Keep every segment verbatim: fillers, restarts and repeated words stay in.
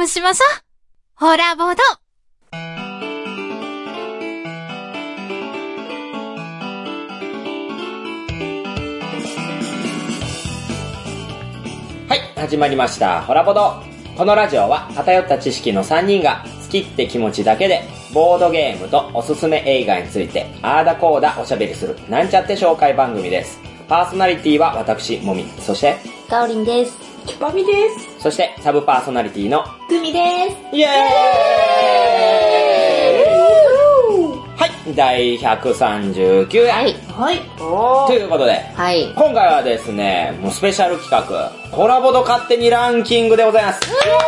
しましょう。ホラボド。 はい、始まりました。ホラボド。このラジオは偏った知識のさんにんが好きって気持ちだけでボードゲームとおすすめ映画についてあーだこーだおしゃべりするなんちゃって紹介番組です。パーソナリティは私もみ、そしてかおりんです。 きぱみです。 そしてサブパーソナリティのくみです。 イエーイ。はい、だいひゃくさんじゅうきゅうわ。 はいはいということで、 はい、 今回はですね、もうスペシャル企画、ホラボド勝手にランキングでございます。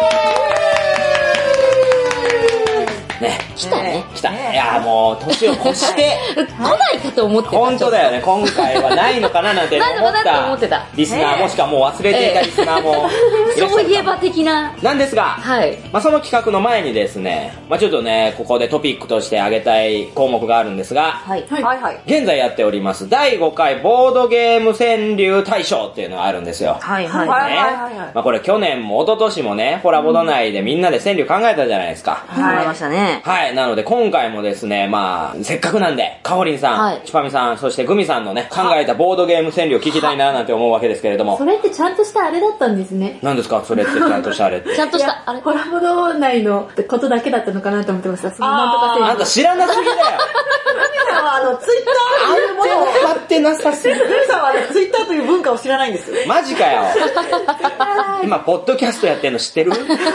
ね、 来たね。 来た。いやもう年を越して来ないかと思ってた。 本当だよね。今回はないのかななんて思ったリスナー、もしくはもう忘れていたリスナーもいらっしゃるかも。 そういえば的な。 なんですが、 はい。 まあその企画の前にですね、まあちょっとね、ここでトピックとして挙げたい項目があるんですが、 はいはいはい。 現在やっておりますだいごかいボードゲーム川柳大賞っていうのがあるんですよ。 はいはいはいね、 はいはいはい。 まあこれ去年も一昨年もね、ホラボド内でみんなで川柳考えたじゃないですか。 考えましたね。 はい。なので今回もですね、まあ、せっかくなんで、かほりんさん、 はいちぱみさん、そしてグミさんのね、考えたボードゲーム川柳を聞きたいななんて思うわけですけれども。 それってちゃんとしたあれだったんですね。 何ですかそれってちゃんとしたあれって。 ちゃんとしいやた、あれコラボド内のことだけだったのかなと思ってました。そのなんとかあんた知らなすぎだよ。 皆さんはあの、ツイッターというものを、 買ってなさすぎる。 皆さんはあの、ツイッターという文化を知らないんですよ。 マジかよ。今、ポッドキャストやってんの知ってる？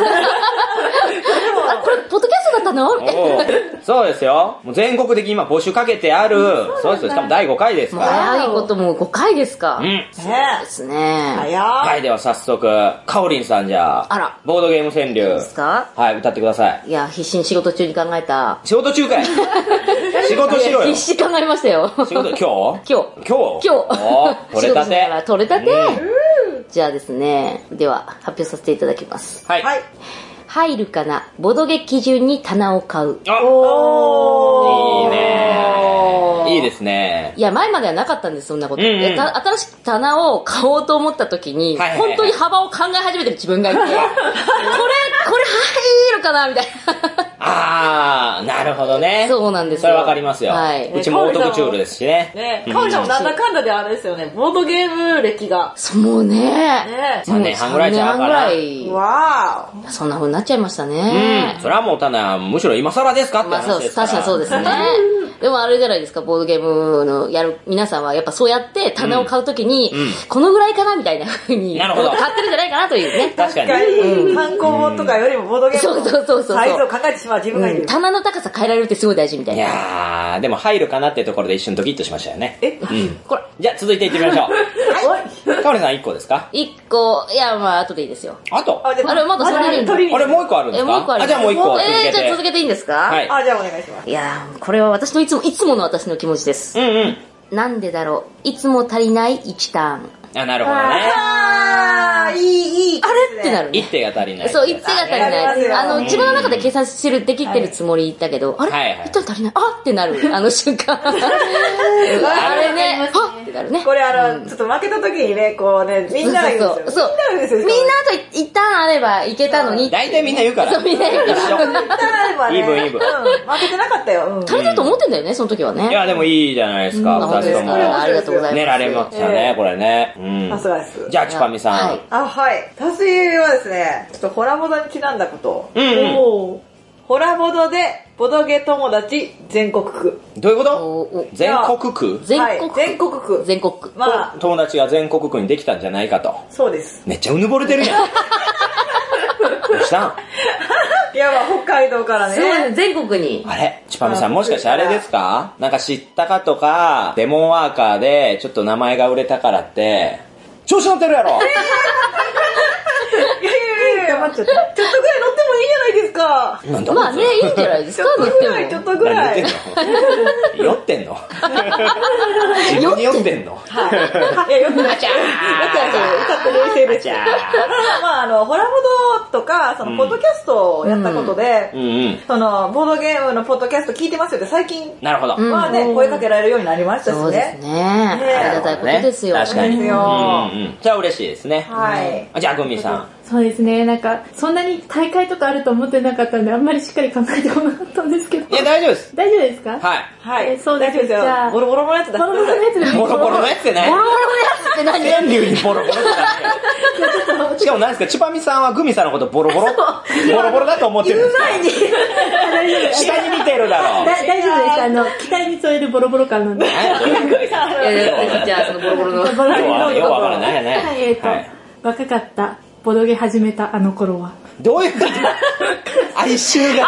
あ、これ、ポッドキャストだったの？ おうそうですよ。もう全国的に今募集かけてある、そうですよ。しかもだいごかいですから。 早いこともごかいですか。 うん。 ねですね。 早はい、では早速、かおりんさんじゃあ、 あらボードゲーム川柳。 ですか？ はい、歌ってください。 いや、必死に仕事中に考えた。 仕事中かい。仕事しろよ。 必死考えましたよ。 仕事、今日今日。 今日今日。 お取れた仕事しながらて。 取れたて。 うんじゃあですね、では発表させていただきます。 はい。 はい。 入るかな、ボドゲ基準に棚を買う。 あ、 おいいね。いいですね。 いや、前まではなかったんです、そんなこと。 うんうんえた新しく棚を買おうと思った時に、 はいはいはい本当に幅を考え始めてる自分がいて、これ、これ入るかなみたいな。 あー、なるほどね。 そうなんですよ。 それわかりますよ。 はい。 うちもオートクチュールですしね。 ねかおりちゃんもなんだかんだであれですよね、ボードゲーム歴が。 そうもうね、 ねさんねんはんぐらいちゃうかな。 さんねんはんぐらいわそんな風になっちゃいましたうねん。。それはもうただ、むしろ今更ですかってまあそうです。 話ですから。 確かにそうですね。でもあれじゃないですか、ボードゲームのやる皆さんはやっぱそうやって棚を買うときに、 うんうんこのぐらいかなみたいな風になるほど買ってるんじゃないかなというね。 確かに。 ー。確かに、単行本とかよりもボードゲームそうそうそうそうのサイズを考えてしまう自分がいる。 うん、棚の高さ変えられるってすごい大事みたいいな。 やー、でも入るかなっていうところで一瞬ドキッとしましたよね。 えうん。 これ、 じゃあ続いていってみましょう。かおりさんいっこですか？ 一個、いや、まあ、後でいいですよ。 あと。 あ、じゃあれまだそれでいいんだ取りにあれもう一個あるんですか？ え、もう一個ある。 じゃあもう一個続けて。 えー、じゃあ続けていいんですか？ はい。 あ、じゃあお願いします。 いやー、これは私のいつも、いつもの私の気持ちです。 うんうん。 なんでだろう。いつも足りないいちターン。 あ、なるほどね。 あー、いい、いい。 あれってなるね。 一手が足りない。 そう、一手が足りありますない。 よあの、自分の中で計算してる、できてるつもりだけど、あれ、 はいはい一手足りない。あってなる。あの瞬間。あれね、あってなるね。 これあの、ちょっと負けた時にね、こうね、みんなが言うんですよ。 そうそうみんなが言うんですよ。 みんなあと一旦あればいけたのに。 大体みんな言うから。 そう、みんな言うから。 一旦あればね。 イーブンイーブンうん、負けてなかったよ。うん。 足りたと思ってんだよね、その時はね。 いや、でもいいじゃないですか。 うん本当ですか。ありがとうございます。 練られましたね、これね。うん。 さすがです。 じゃあ、ちぱみさん。 はいあ、はい。私はですね、ちょっとホラボドにちなんだこと。 うんうん。 おーホラボドで、ボドゲ友達全国区。 どういうこと？ おお全国区？ 全国区。 はい全国区全国区。 まあ、 友達が全国区にできたんじゃないかと。 そうです。 めっちゃうぬぼれてるやん。どうしたん？ いや、まあ、北海道からすごいね、 ね。 全国に。 あれちぱみさんもしかしてあれですか？なんか知ったかとか、デモンワーカーでちょっと名前が売れたからって、調子乗ってるやろ。 いやいやいや、待って、ちょっとぐらい乗ってもいいじゃないですか。 なんだまあね、いいんじゃないですか、 ちょっと乗ぐらい、ちょっっても。 とぐらい。 何酔ってんの？自分に酔ってんの？ はい。いや、よくない。 あちゃーあちゃーちゃー、歌って冷静です。 あちゃーまあ、あの、ホラボドとか、その、ポッドキャストをやったことで、 うんうん。 その、ボードゲームのポッドキャスト聞いてますよって最近なるほど。 うんはね、声かけられるようになりましたしそうですね。 ね。ありがたいことですよ。 確かに。 ですようんうん。じゃあ嬉しいですね。 はい。 じゃあ、グミさん。 そうですね、なんか、そんなに大会とかあると思ってなかったんで、あんまりしっかり考えてこなかったんですけど。 いや、大丈夫です。 大丈夫ですか？ はい。 はい。 えーそうです大丈夫ですよ。 じゃあボロボロのやつ出してボロボロのやつでボロボロのやつでね。 ボロボロのやつって何？ 川柳にボロボロって何よ。しかも何ですか、チュパミさんはグミさんのことボロボロボロボロだと思ってるんですか？ 大丈夫です。 下に見てるだろう。 だ大丈夫です。あの、期待に添えるボロボロ感なんで。 いやいやじゃあそのボロボロの。 ボロボロのようわからないね。 はい、えっと、若かった、ボドゲ始めたあの頃は。 どういうこと？哀愁が。 哀愁がすごく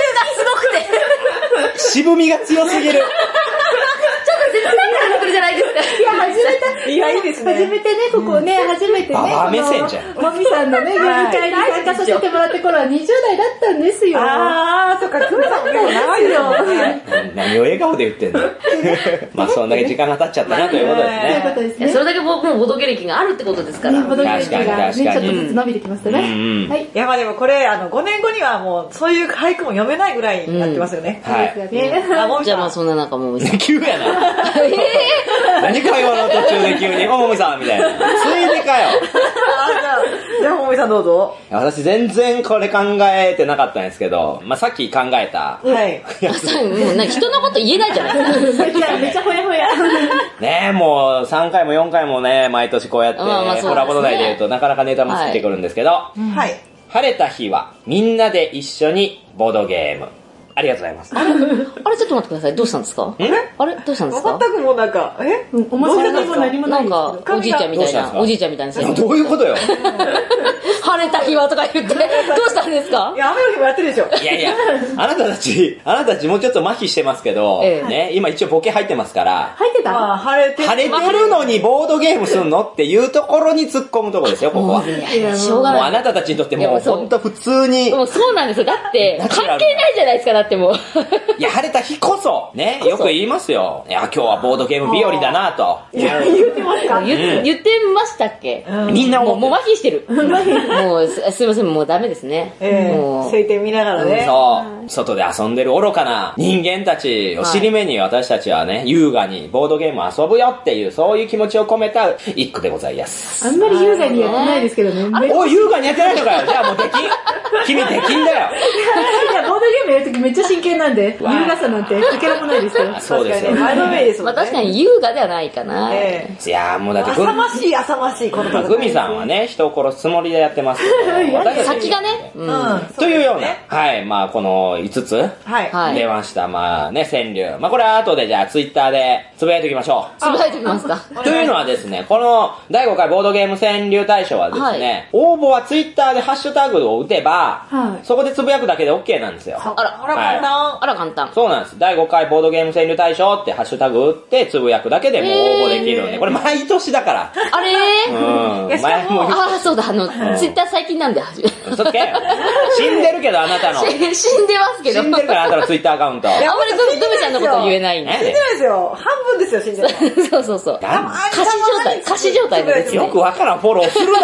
て。 渋みが強すぎる。 ちょっと絶対なってくるじゃないですか。 いや、始めた。 いや、いいですね。 初めてね、ここね、初めてね。 ババア目線じゃん。 もみさんのね、ゲーム会に参加させてもらった頃はにじゅう代だったんですよ。 あー、そっか、クーさんも結構長いですよね。 何を笑顔で言ってんの？まあそんだけ時間が経っちゃったなということですそういうね。 ことですね。 それだけもうボドゲ歴があるってことですから。 ね、ボドゲ歴がね、 確かに確かにちょっとずつ伸びてきましたね。 うんうんはい。 いや、まあでもこれ、あの、ごねんごにはもう、そういう俳句も読めないぐらいになってますよね。 はい。 そうですよね。 あ、もみじゃあさん。 まあそんな中もみさん。 急やな。何会話の途中で急に、おもみさんみたいな。ついでかよ。 あ、じゃあ、じゃあもみさんどうぞ。 私全然これ考えてなかったんですけど、まあさっき考えた。 はい。 あそうもうなんか人のこと言えないじゃないですか。 めっちゃ、めっちゃほやほや。 ねえ、もうさんかいもよんかいもね、毎年こうやって、 まあまあそうですねホラボド内で言うとなかなかネタもついてくるんですけど、 はい。 晴れた日はみんなで一緒にボードゲーム。ありがとうございます。 あれちょっと待ってください。どうしたんですか？あれどうしたんですか？ 全くもうなんか、えうん面白みも何もなないんですか、おじいちゃんみたいな、 どうしたんですかおじいちゃんみたいな。 いやどういうことよ。 晴れた日はとか言って、どうしたんですかい？や、雨の日もやってるでしょ。 いやいや、あなたたち、あなたたちもうちょっと麻痺してますけど、 ええね、今一応ボケ入ってますから、 入ってた？ まあ、晴れて晴れてるのにボードゲームすんのっていうところに突っ込むところですよ、ここは。もういや、しょうがない。 あなたたちにとってもういやもうそうほんと普通に、 もうそうなんですよ。だって、関係ないじゃないですか、だってもう。 いや、晴れた日こそ、ね、よく言いますよ。いや、今日はボードゲーム日和だなと。 いや、言ってますか？ 言言ってましたっけ？ みんなもう、 思ってもう麻痺してる。もうす、すいません、もうダメですね。 ええもう晴天見ながらね。 そう。外で遊んでる愚かな人間たちを尻目に私たちはね、優雅にボードゲーム遊ぶよっていう、そういう気持ちを込めた一句でございます。 あんまり優雅にやってないですけどね。めっちゃおい、優雅にやってないのかよ。じゃあもうできん。君できんだよ。 ボードゲームやるときめっちゃ真剣なんで、優わあ雅さなんてかけらもないですよ。 そうですよ。 確かにね前のめりですもんね。 まあ確かに優雅ではないかな。 えいやーもうだってグ浅ましい浅ましいこの戦い。 グミさんはね、人を殺すつもりでやってますけど、私たち先がね。う。 うんん。 というような、 ねはい、まあこのいつつはい。 はい出ました、まあね、川柳。まあこれは後でじゃあツイッターでつぶやいておきましょう。 つぶやいておきますか。 というのはですね、このだいごかいボードゲーム川柳大賞はですね、応募はツイッターでハッシュタグを打てば、 はいそこでつぶやくだけで OK なんですよ。 あら、 あら、簡単。 あら簡単。 そうなんです。だいごかいボードゲーム川柳大賞ってハッシュタグ打ってつぶやくだけでもう応募できるんで、これ毎年だから。 あれーうん。 いやしかも前も言っああ、そうだ、あの、ツイッター最近なんで、 嘘つけよ。死んでるけどあなたの。 死んでますけど。 死んでるからあなたのツイッターアカウント。 あんまりグミグミちゃんのこと言えないんで。 ね死んでないですよ。半分ですよ、死んでる。 そうそうそう。 なん歌詞状態、歌詞状態なんですよ。 よくわからんフォローするな。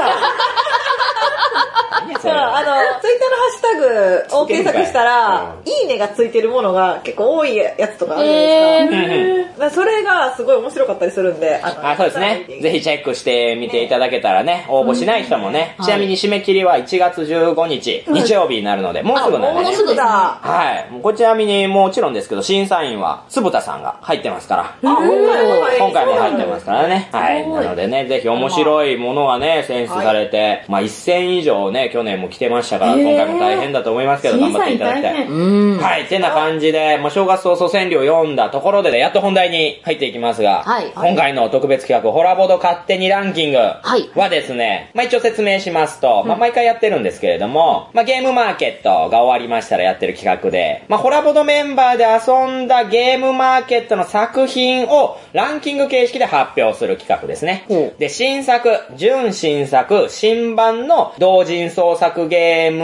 何やそれそう、あの、ツイッターのハッシュタグを検索したら、いいねがついてるものが結構多いやつとかあるじゃないですか。だからそれがすごい面白かったりするんで、あのあ、そうですね。ぜひチェックしてみていただけたらね、応募しない人もね、ちなみに締め切りはいちがつじゅうごにち、日曜日になるので、もうすぐなんでねもう。すぐだ。 はい。もうこちなみにもちろんですけど、審査員はつぶたさんが入ってますから。 あ、今回も今回も入ってますからね。はい。なのでね、ぜひ面白いものがね、選出されて、まあ一戦以上ね、去年も来てましたから、今回も大変だと思いますけど、頑張っていただきたい。 うん。 はい。てな感じで、まあ正月早々川柳を読んだところで、やっと本題に入っていきますが、 はい今回の特別企画、ホラボド勝手にランキングはですね、まあ一応説明しますと、まあ毎回やってるんですけれども、まあゲームマーケットが終わりましたらやってる企画で、まあホラボドメンバーで遊んだゲームマーケットの作品をランキング形式で発表する企画ですね。 ほうで、新作、準新作、新版の同人創作ゲームで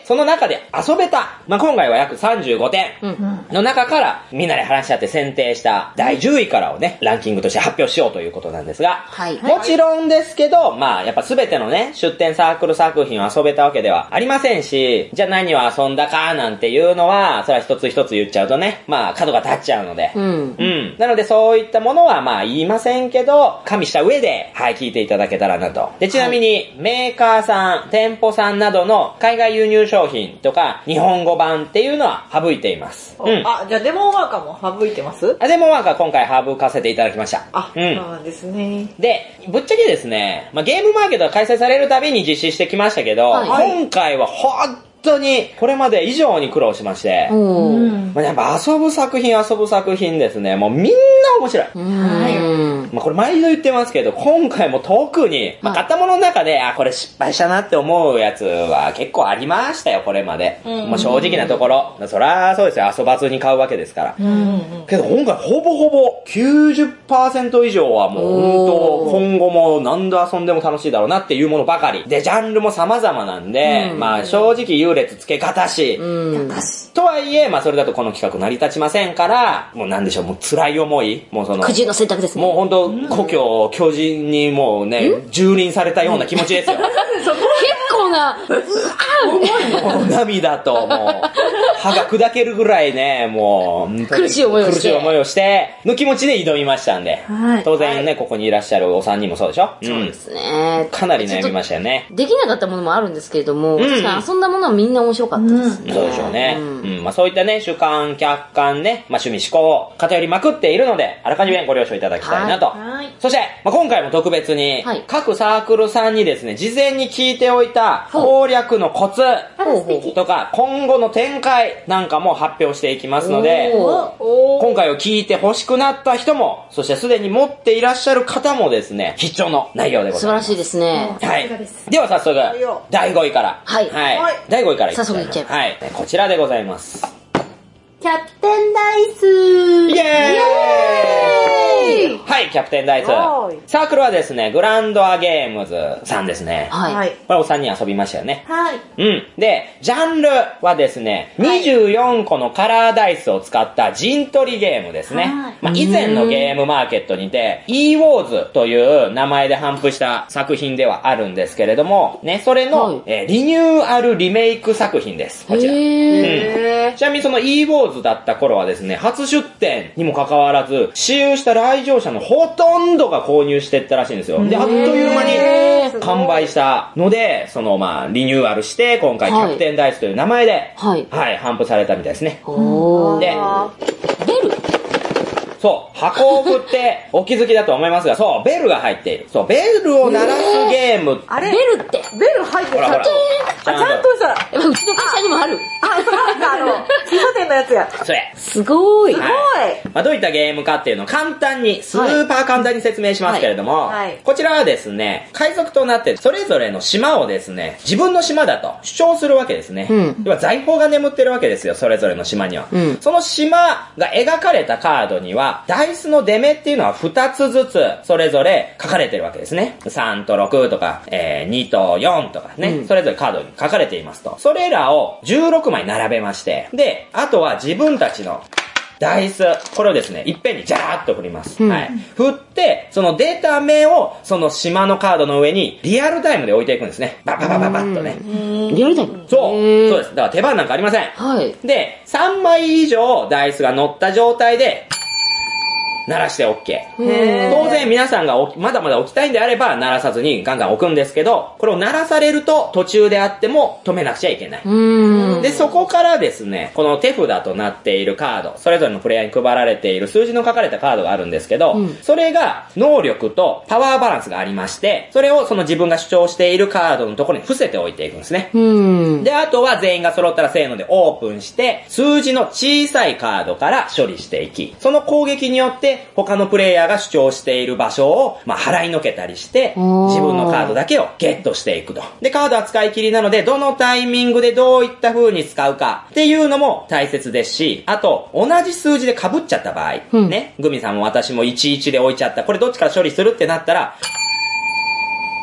その中で遊べた、まあ、今回は約さんじゅうごてんの中からみんなで話し合って選定しただいじゅういからをね、ランキングとして発表しようということなんですが、 はい。 もちろんですけど、まあやっぱ全てのね、出展サークル作品を遊べたわけではありませんし、じゃあ何を遊んだかなんていうのは、それは一つ一つ言っちゃうとね、まあ角が立っちゃうので、 うん。 うん。なのでそういったものはまあ言いませんけど、加味した上で、はい、聞いていただけたらなと。で、ちなみに、メーカーさん、店舗さんなどの海外輸入商品とか、日本語版っていうのは省いています。うん。 あ、じゃあデモワーカーも省いてます？ あ、デモワーカー今回省かせていただきました。 あ、うん、そうなんですね。 で、ぶっちゃけですね、まあ、ゲームマーケットが開催されるたびに実施してきましたけど、はい、今回は本当にこれまで以上に苦労しまして、 うんまあ、やっぱ遊ぶ作品遊ぶ作品ですね、もうみんな面白い。 はい。 まあ、これ毎度言ってますけど、今回も特に、まあ、買ったものの中で、あ、これ失敗したなって思うやつは結構ありましたよ、これまで。まあ、正直なところ。そりゃそうですよ、遊ばずに買うわけですから。けど今回ほぼほぼきゅうじゅっパーセント以上はもう本当、今後も何度遊んでも楽しいだろうなっていうものばかり。で、ジャンルも様々なんで、まあ正直優劣付け方し、とはいえ、まあそれだとこの企画成り立ちませんから、もうなんでしょう、もう辛い思い、もうその、 苦渋の選択ですね。 もう本当故郷、巨人にもうね、蹂躙されたような気持ちですよ。 結構な、うわもう涙と、もう、歯が砕けるぐらいね、もう、 苦しい思いをして。 苦しい思いをして、の気持ちで挑みましたんで。 はい、 当然ね、ここにいらっしゃるお三人もそうでしょ？ そうですね。 かなり悩みましたよね。 できなかったものもあるんですけれども、うん、遊んだものはみんな面白かったですね。 そうでしょうね。うん。まあそういったね、主観、客観ね、まあ趣味思考を偏りまくっているので、あらかじめご了承いただきたいなと。はい。そして、まあ今回も特別に、各サークルさんにですね、事前に聞いておいた攻略のコツとか、今後の展開なんかも発表していきますので、今回を聞いて欲しくなった人も、そしてすでに持っていらっしゃる方もですね、必聴の内容でございます。 素晴らしいですね。 はい。では早速、だいごいから。 はい。 はい。だいごいからいっちゃいます。 早速いっちゃいます。 はい。こちらでございます。 キャプテンダイスイエーイはい、キャプテンダイス。サークルはですね、グランドアゲームズさんですね。 はい。 これおさんにん遊びましたよね。 はい。 うん。で、ジャンルはですね、にじゅうよんこのカラーダイスを使った陣取りゲームですね。はい。まあ、以前のゲームマーケットにて、E ウォーズという名前で頒布した作品ではあるんですけれども、ね、それの、はい、えー、リニューアルリメイク作品です。こちら。へー。うん。ちなみにその E ウォーズだった頃はですね、初出店にもかかわらず、使用した来場者のほとんどが購入していったらしいんですよ。で、あっという間に完売したので、そのまあ、リニューアルして、今回キャプテンダイスという名前で、はい、はい、頒布されたみたいですね。 おー。 で、 ベルそう、箱を振ってお気づきだと思いますが、そう、ベルが入っている。そう、ベルを鳴らすゲーム。 あれベルって。 ベル入ってる。 ほらほら。 あ、ちゃんとした。 やっぱうちの会社にもある。 あ、そうなんだ、あの、喫茶店のやつや。 それ。 すごい。 すごい。 まあ、どういったゲームかっていうのを簡単に、スーパー簡単に説明しますけれども、はいはい、こちらはですね、海賊となってそれぞれの島をですね、自分の島だと主張するわけですね。うん、要は財宝が眠ってるわけですよ、それぞれの島には。うん、その島が描かれたカードには、ダイスの出目っていうのはふたつずつ、それぞれ書かれてるわけですね。さんとろくとか、えー、にとよんとかね、うん、それぞれカードに書かれていますと。それらをじゅうろくまい並べまして、で、あとは自分たちのダイス、これをですね、いっぺんにジャーッと振ります。うん、はい。振って、その出た目を、その島のカードの上に、リアルタイムで置いていくんですね。バババババッとね。 リアルタイムそう。そうです。だから手番なんかありません。 はい。 で、さんまい以上ダイスが乗った状態で、鳴らして OK。当然皆さんがまだまだ置きたいんであれば鳴らさずにガンガン置くんですけど、これを鳴らされると途中であっても止めなくちゃいけない。で、そこからですね、この手札となっているカード、それぞれのプレイヤーに配られている数字の書かれたカードがあるんですけど、うん、それが能力とパワーバランスがありまして、それをその自分が主張しているカードのところに伏せておいていくんですね。で、あとは全員が揃ったらせーのでオープンして、数字の小さいカードから処理していき、その攻撃によって他のプレイヤーが主張している場所を、まあ、払いのけたりして、自分のカードだけをゲットしていくと。で、カードは使い切りなので、どのタイミングでどういった風に使うかっていうのも大切ですし、あと、同じ数字で被っちゃった場合、うん、ね、グミさんも私もいちいちで置いちゃった。これどっちから処理するってなったら、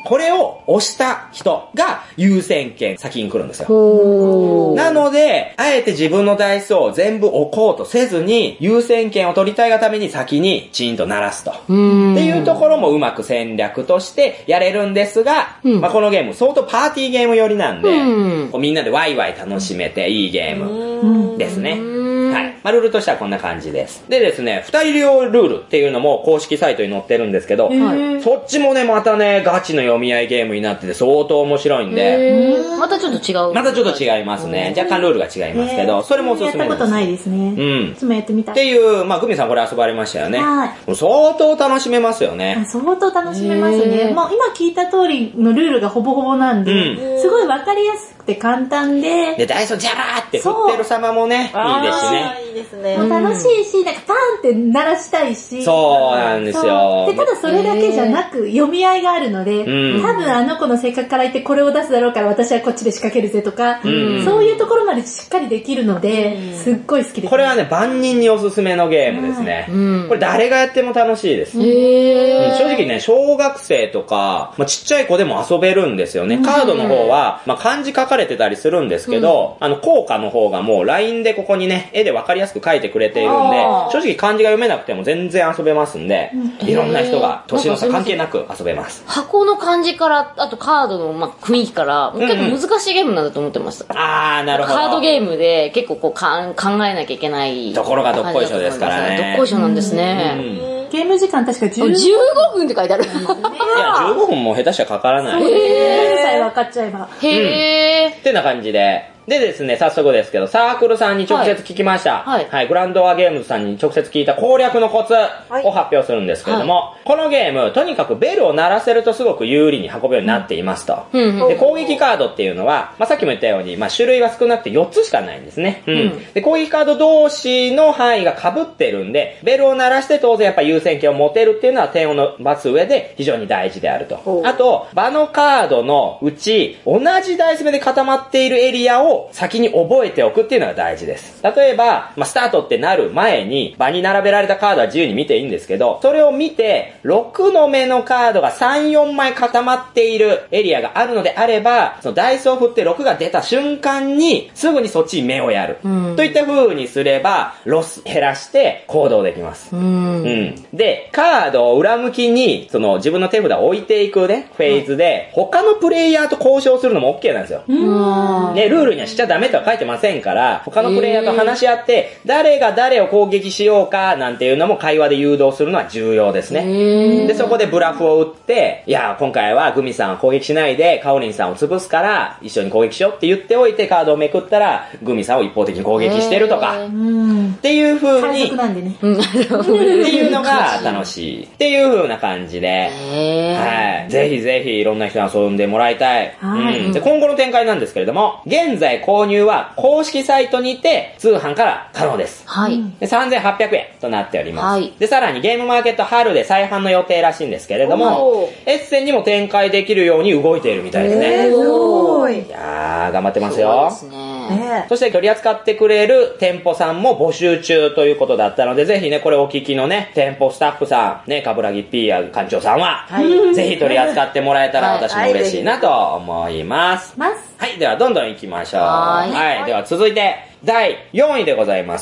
これを押した人が優先権先に来るんですよ。 ほー。 なので、あえて自分のダイスを全部置こうとせずに、優先権を取りたいがために先にチーンと鳴らすと。っていうところもうまく戦略としてやれるんですが、 うん、 まあ、このゲーム相当パーティーゲーム寄りなんで、 うん、 こうみんなでワイワイ楽しめていいゲームですね。はい。まあ、ルールとしてはこんな感じです。でですね、二人用ルールっていうのも公式サイトに載ってるんですけど、そっちもね、またね、ガチの読み合いゲームになってて相当面白いんで、 またちょっと違う。 またちょっと違いますね。若干ルールが違いますけど、それもおすすめです。 やったことないですね。うん。いつもやってみたい。 っていう、まあ、グミさんこれ遊ばれましたよね。 はい。 相当楽しめますよね。 相当楽しめますね。もう今聞いた通りのルールがほぼほぼなんで、うん、すごいわかりやすくて簡単で。 で、ダイソージャラーって振ってる様もね、いいですしね。 いいですね。 楽しいし、なんかパンって鳴らしたいし。 そうなんですよ。 で、ただそれだけじゃなく、読み合いがあるので、うん、多分あの子の性格から言ってこれを出すだろうから私はこっちで仕掛けるぜとか、うん、そういうところまでしっかりできるので、うん、すっごい好きです。 これはね、万人におすすめのゲームですね。うん、これ誰がやっても楽しいです。 へー。 正直ね、小学生とか、まあ、ちっちゃい子でも遊べるんですよね。カードの方は、まあ、漢字書かれてたりするんですけど、うん、あの、効果の方がもう ライン でここにね、絵でわかりやすく書いてくれているんで、正直漢字が読めなくても全然遊べますんで、うん、いろんな人が年の差関係なく遊べます。 箱の漢字から、あとカードの、まあ、雰囲気から、結構難しいゲームなんだと思ってました。 うん、あー、なるほど。 カードゲームで結構こうかん考えなきゃいけない。 ところがどっこいしょですからね。 どっこいしょなんですね。 うんゲーム時間確かじゅうごふん。 じゅうごふんって書いてある。いや、 じゅうごふんも下手したらかからない。 へー。さえ分かっちゃえば。 へー。 うん、ってな感じで。でですね、早速ですけど、サークルさんに直接聞きました。はい。はい、グランドアゲームズさんに直接聞いた攻略のコツを発表するんですけれども、はい、このゲーム、とにかくベルを鳴らせるとすごく有利に運ぶようになっていますと。うん、で、攻撃カードっていうのは、まあ、さっきも言ったように、まあ、種類は少なくてよっつしかないんですね。うん。うん、で、攻撃カード同士の範囲が被ってるんで、ベルを鳴らして当然やっぱ優先権を持てるっていうのは点を伸ばす上で非常に大事であると。あと、場のカードのうち、同じダイス目で固まっているエリアを先に覚覚えておくっていうのが大事です。例えば、まあ、スタートってなる前に場に並べられたカードは自由に見ていいんですけど、それを見てろくの目のカードがさん、よんまい固まっているエリアがあるのであれば、そのダイスを振ってろくが出た瞬間にすぐにそっちに目をやる、うん、といった風にすればロス減らして行動できます、うんうん、でカードを裏向きにその自分の手札を置いていくねフェーズで、うん、他のプレイヤーと交渉するのも OK なんですよ、うんね、ルールにはしちゃダメとは書いてませんから、他のプレイヤーと話し合って、誰が誰を攻撃しようかなんていうのも会話で誘導するのは重要ですね。で、そこでブラフを打って、いや、今回はグミさんを攻撃しないで、カオリンさんを潰すから、一緒に攻撃しようって言っておいて、カードをめくったら、グミさんを一方的に攻撃してるとか、っていう風に、 なんでね、 っていうのが楽しい。っていう風な感じで、はい。ぜひぜひいろんな人に遊んでもらいたい。うん、で今後の展開なんですけれども、現在購入は公式サイトにて通販から可能です。 はい。 でさんぜんはっぴゃくえんとなっております。 はい。 で、さらにゲームマーケット春で再販の予定らしいんですけれども、エッセンにも展開できるように動いているみたいですね。 えー、すごい。 いやー、頑張ってますよ。 そうですね。 そして取り扱ってくれる店舗さんも募集中ということだったので、ぜひね、これお聞きのね、店舗スタッフさん、ね、かぶらぎ P や館長さんは、はい、ぜひ取り扱ってもらえたら私も嬉しいなと思います。 はい、 はい、ではどんどん行きましょう。 はい。 はい、では続いて、だいよんいでございます。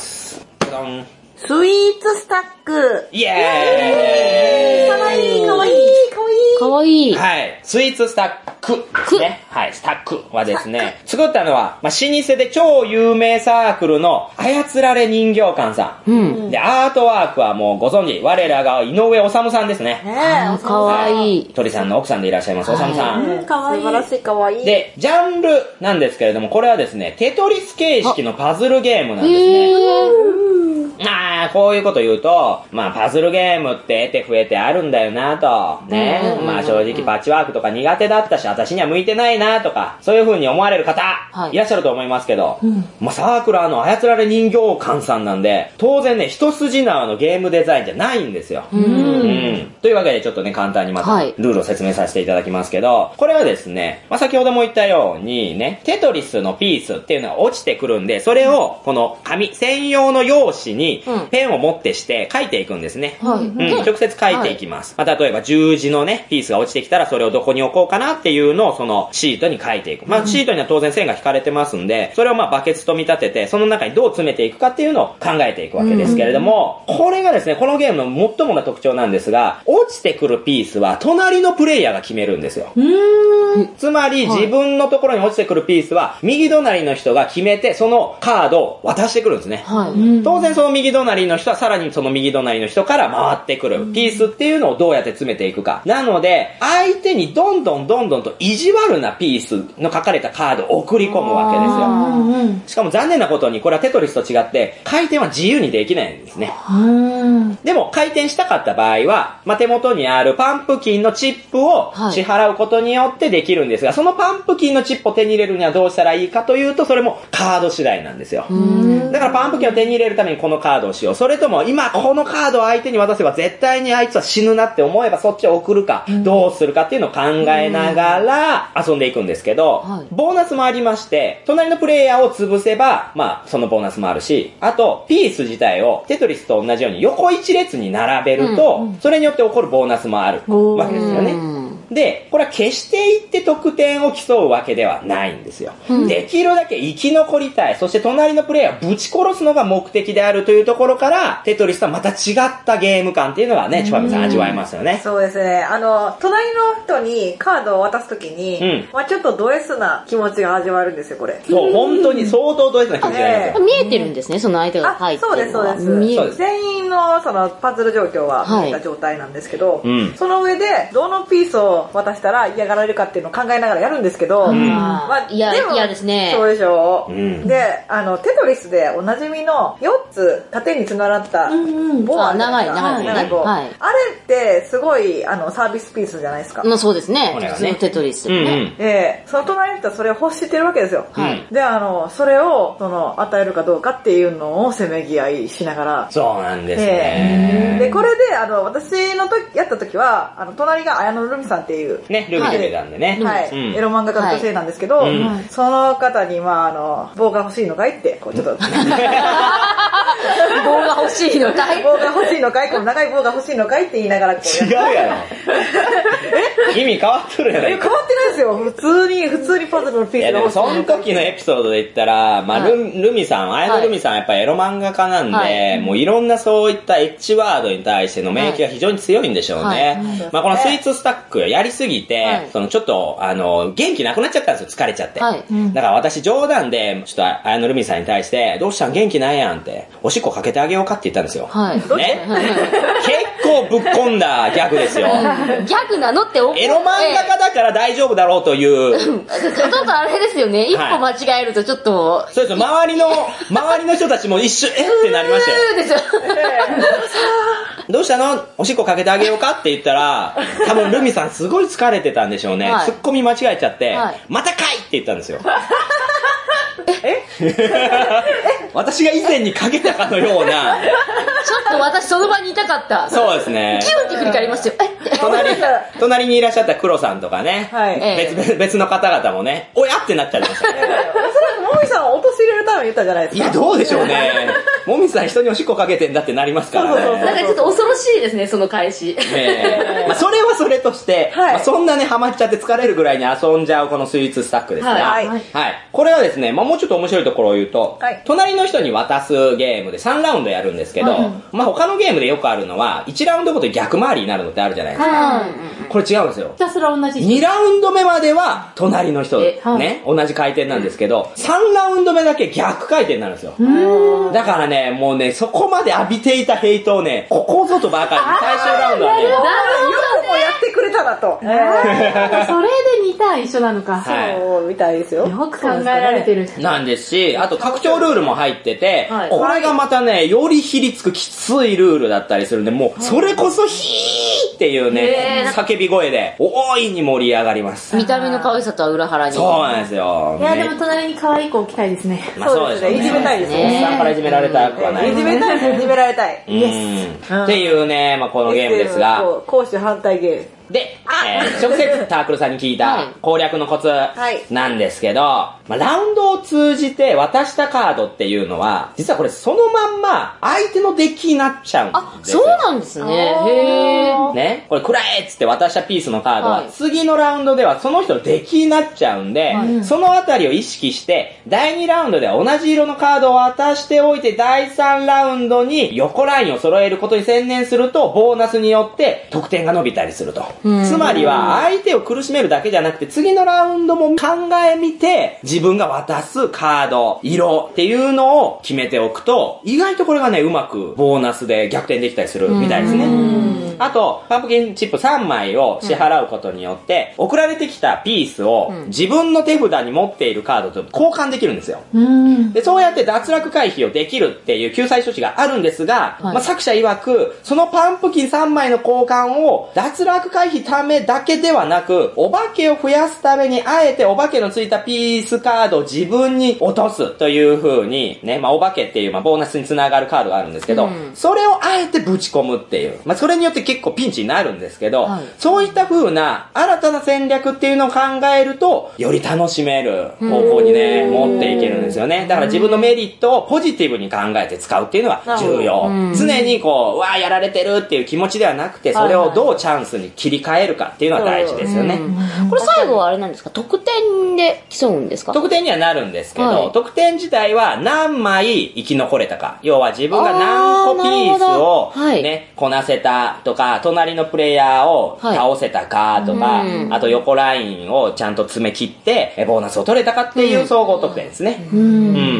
ドン。 スイーツスタック。 イエーイ。 かわいい、かわいい、かわいい。 かわいい。 はい。スイーツスタックですね。はい、スタックはですね、作ったのは、まあ、老舗で超有名サークルの操られ人形館さん。うん。で、アートワークはもうご存知、我らが井上治さんですね。 ねえ、かわいい。 鳥さんの奥さんでいらっしゃいます、治さん。 かわいい。素晴らしい、かわいい。 で、ジャンルなんですけれども、これはですね、テトリス形式のパズルゲームなんですね。あー、こういうこと言うと、まあパズルゲームって得て増えてあるんだよなと、ね、まあ正直パッチワークとか苦手だったし、私には向いてないなとか、そういう風に思われる方、はい、いらっしゃると思いますけど、うん、まあサークラーの操られ人形館さんなんで、当然ね、一筋縄のゲームデザインじゃないんですよ。うん。うん。というわけでちょっとね、簡単にまたルールを説明させていただきますけど、これはですね、まあ先ほども言ったようにね、テトリスのピースっていうのは落ちてくるんで、それをこの紙専用の用紙ににうん、 ペンを持ってして書いていくんですね。 はいうん、直接書いていきます。まあ、例えば十字のね、ピースが落ちてきたらそれをどこに置こうかなっていうのをそのシートに書いていく。まあ、シートには当然線が引かれてますんで、それをまあバケツと見立てて、その中にどう詰めていくかっていうのを考えていくわけですけれども、これがですね、このゲームの最もな特徴なんですが、落ちてくるピースは隣のプレイヤーが決めるんですよ。つまり自分のところに落ちてくるピースは右隣の人が決めてそのカードを渡してくるんですね。 はい。 当然その右隣の人はさらにその右隣の人から回ってくるピースっていうのをどうやって詰めていくか。なので相手にどんどんどんどんと意地悪なピースの書かれたカードを送り込むわけですよ。しかも残念なことにこれはテトリスと違って回転は自由にできないんですね。でも回転したかった場合は、まあ、手元にあるパンプキンのチップを支払うことによってできるんですが、そのパンプキンのチップを手に入れるにはどうしたらいいかというと、それもカード次第なんですよ。だからパンプキンを手に入れるためにこのカードをしよう。それとも今このカードを相手に渡せば絶対にあいつは死ぬなって思えばそっちを送るかどうするかっていうのを考えながら遊んでいくんですけど、ボーナスもありまして、隣のプレイヤーを潰せばまあそのボーナスもあるし、あとピース自体をテトリスと同じように横一列に並べると、それによって起こるボーナスもあるわけですよね。で、これは決していって得点を競うわけではないんですよ。うん、できるだけ生き残りたい。そして隣のプレイヤーをぶち殺すのが目的であるというところから、テトリスとはまた違ったゲーム感っていうのがね、チュパミさん味わえますよね。 そうですね。あの、隣の人にカードを渡すときに、うん、まあちょっとド S な気持ちが味わえるんですよ、これ。 そう、本当に相当ド S な気持ちがありますよ。 見えてるんですね、その相手が入ってるのは。 そうです、そうです。全員のそのパズル状況は見えた状態なんですけど、はいうん、その上で、どのピースを渡したら嫌がられるかっていうのを考えながらやるんですけど、うん、まあ、いや、嫌ですね。そうでしょう、うん、で、あの、テトリスでおなじみのよっつ縦につながった棒あるじゃないですか。長い、長い棒。はい、あれってすごいあのサービスピースじゃないですか。 まあそうですね。普通のテトリスね。 うんうん、で、その隣の人はそれを欲してるわけですよ。はい、で、あの、それをその与えるかどうかっていうのをせめぎ合いしながら。 そうなんですね。 で、これで、あの、私の時、やった時は、あの、隣が綾野ルミさんっていう。 ね、ルミで出たんでね。 はい。うん、エロ漫画家の女性なんですけど、はい、その方に、まあ、あの、棒が欲しいのかいって、こう、ちょっと。棒が欲しいのかい棒が欲しいのかいこの長い棒が欲しいのかいって言いながらこう。 違うやろ。え意味変わっとるやないか。 変わってないですよ。普通に、普通にパズルのピースが欲しい。いやでもその時のエピソードで言ったら、まあ、ル, ルミさん、綾野ルミさんはやっぱりエロ漫画家なんで、はい、もういろんなそういったエッジワードに対しての免疫が非常に強いんでしょうね。はいはい、まあこのスイーツスタックやりすぎて、はい、そのちょっと、あの、元気なくなっちゃったんですよ、疲れちゃって。はい、だから私冗談で、ちょっと綾野ルミさんに対して、どうしたん元気ないやんって、おしっこかけてあげようかって言ったんですよ。はい、ね結構ぶっ込んだギャグですよ。ギャグなのって思う。 エロ漫画家だから大丈夫だろうという。 ちょっとあれですよね。一歩間違えるとちょっと。 はい、そうですよ。周りの、周りの人たちも一瞬、えってなりましたよ。そうですよ。どうしたのおしっこかけてあげようかって言ったら、多分ルミさんすごい疲れてたんでしょうね。はい、ツッコミ間違えちゃって、はい、またかいって言ったんですよ。え私が以前にかけたかのような。 ちょっと私その場にいたかった。 そうですね。 キュンって振り返りますよ。え隣, 隣にいらっしゃった黒さんとかね、はい、別, 別の方々もね、おやってなっちゃいましたね。 それもみさんを落とし入れるために言ったんじゃないですか。 いや、どうでしょうね。もみさん人におしっこかけてんだってなりますからね。そうそうそうなんかちょっと恐ろしいですね、その返し。 えーまあ、それはそれとして、はいまあ、そんなね、ハマっちゃって疲れるぐらいに遊んじゃうこのスイーツスタックですが、はい。はい、これはですね、まあ、もうちょっと面白いところを言うと、はい、隣の人に渡すゲームでさんラウンドやるんですけど、はい、まあ、他のゲームでよくあるのは、いちラウンドごとに逆回りになるのってあるじゃないですか。はい、これ違うんですよ。 ひたすら同じ。 にラウンド目までは隣の人、ね、はい、同じ回転なんですけど、さんラウンド目だけ逆回転になるんですよ。だからね、もうね、そこまで浴びていたヘイトをね、ここぞとばかりに最終ラウンドはね、 よくもやってくれたなと。 それでにターン一緒なのか。 そうみたいですよ。 よく考えられてる。 なんですし、あと拡張ルールも入ってて、はい、これがまたね、よりひりつくきついルールだったりするんで、もう、それこそヒーっていうね、叫び声で、大いに盛り上がります。 見た目の可愛さとは裏腹に。 そうなんですよ。 いや、でも隣に可愛い子置きたいですね。 まあそうですね。 いじめたいですね。 おっさんからいじめられたくはない。 いじめたいです。いじめられたい。 イエス。っていうね、まあこのゲームですが。 攻守反対ゲーム。 で、えー、直接タークルさんに聞いた攻略のコツなんですけど、はい、まあ、ラウンドを通じて渡したカードっていうのは、実はこれそのまんま相手のデッキになっちゃうんですよ。 あ、そうなんですね。へー。 ね、これくらえっつって渡したピースのカードは、はい、次のラウンドではその人のデッキになっちゃうんで、はい、そのあたりを意識して、だいにラウンドでは同じ色のカードを渡しておいて、だいさんラウンドに横ラインを揃えることに専念すると、ボーナスによって得点が伸びたりすると。つまりは、相手を苦しめるだけじゃなくて、次のラウンドも考えみて、自分が渡すカード、色っていうのを決めておくと、意外とこれがね、うまくボーナスで逆転できたりするみたいですね。あと、パンプキンチップさんまいを支払うことによって、送られてきたピースを自分の手札に持っているカードと交換できるんですよ。で、そうやって脱落回避をできるっていう救済処置があるんですが、はい、まあ、作者曰く、そのパンプキンさんまいの交換を脱落回避ためだけではなく、お化けを増やすためにあえてお化けのついたピースカードを自分に落とすという風に、ね、まあ、お化けっていう、まあ、ボーナスにつながるカードがあるんですけど、うん、それをあえてぶち込むっていう、まあ、それによって結構ピンチになるんですけど、はい、そういった風な新たな戦略っていうのを考えると、より楽しめる方向にね、持っていけるんですよね。だから自分のメリットをポジティブに考えて使うっていうのは重要。常にこう、うわーやられてるっていう気持ちではなくて、それをどうチャンスに切り替えるかっていうのは大事ですよね。 これ最後はあれなんですか、得点で競うんですか？ 得点にはなるんですけど、はい、得点自体は何枚生き残れたか。要は自分が何個ピースをね、はい、こなせたとか、隣のプレイヤーを倒せたかとか、はい、あと横ラインをちゃんと詰め切ってボーナスを取れたかっていう総合得点ですね。 うん。うん、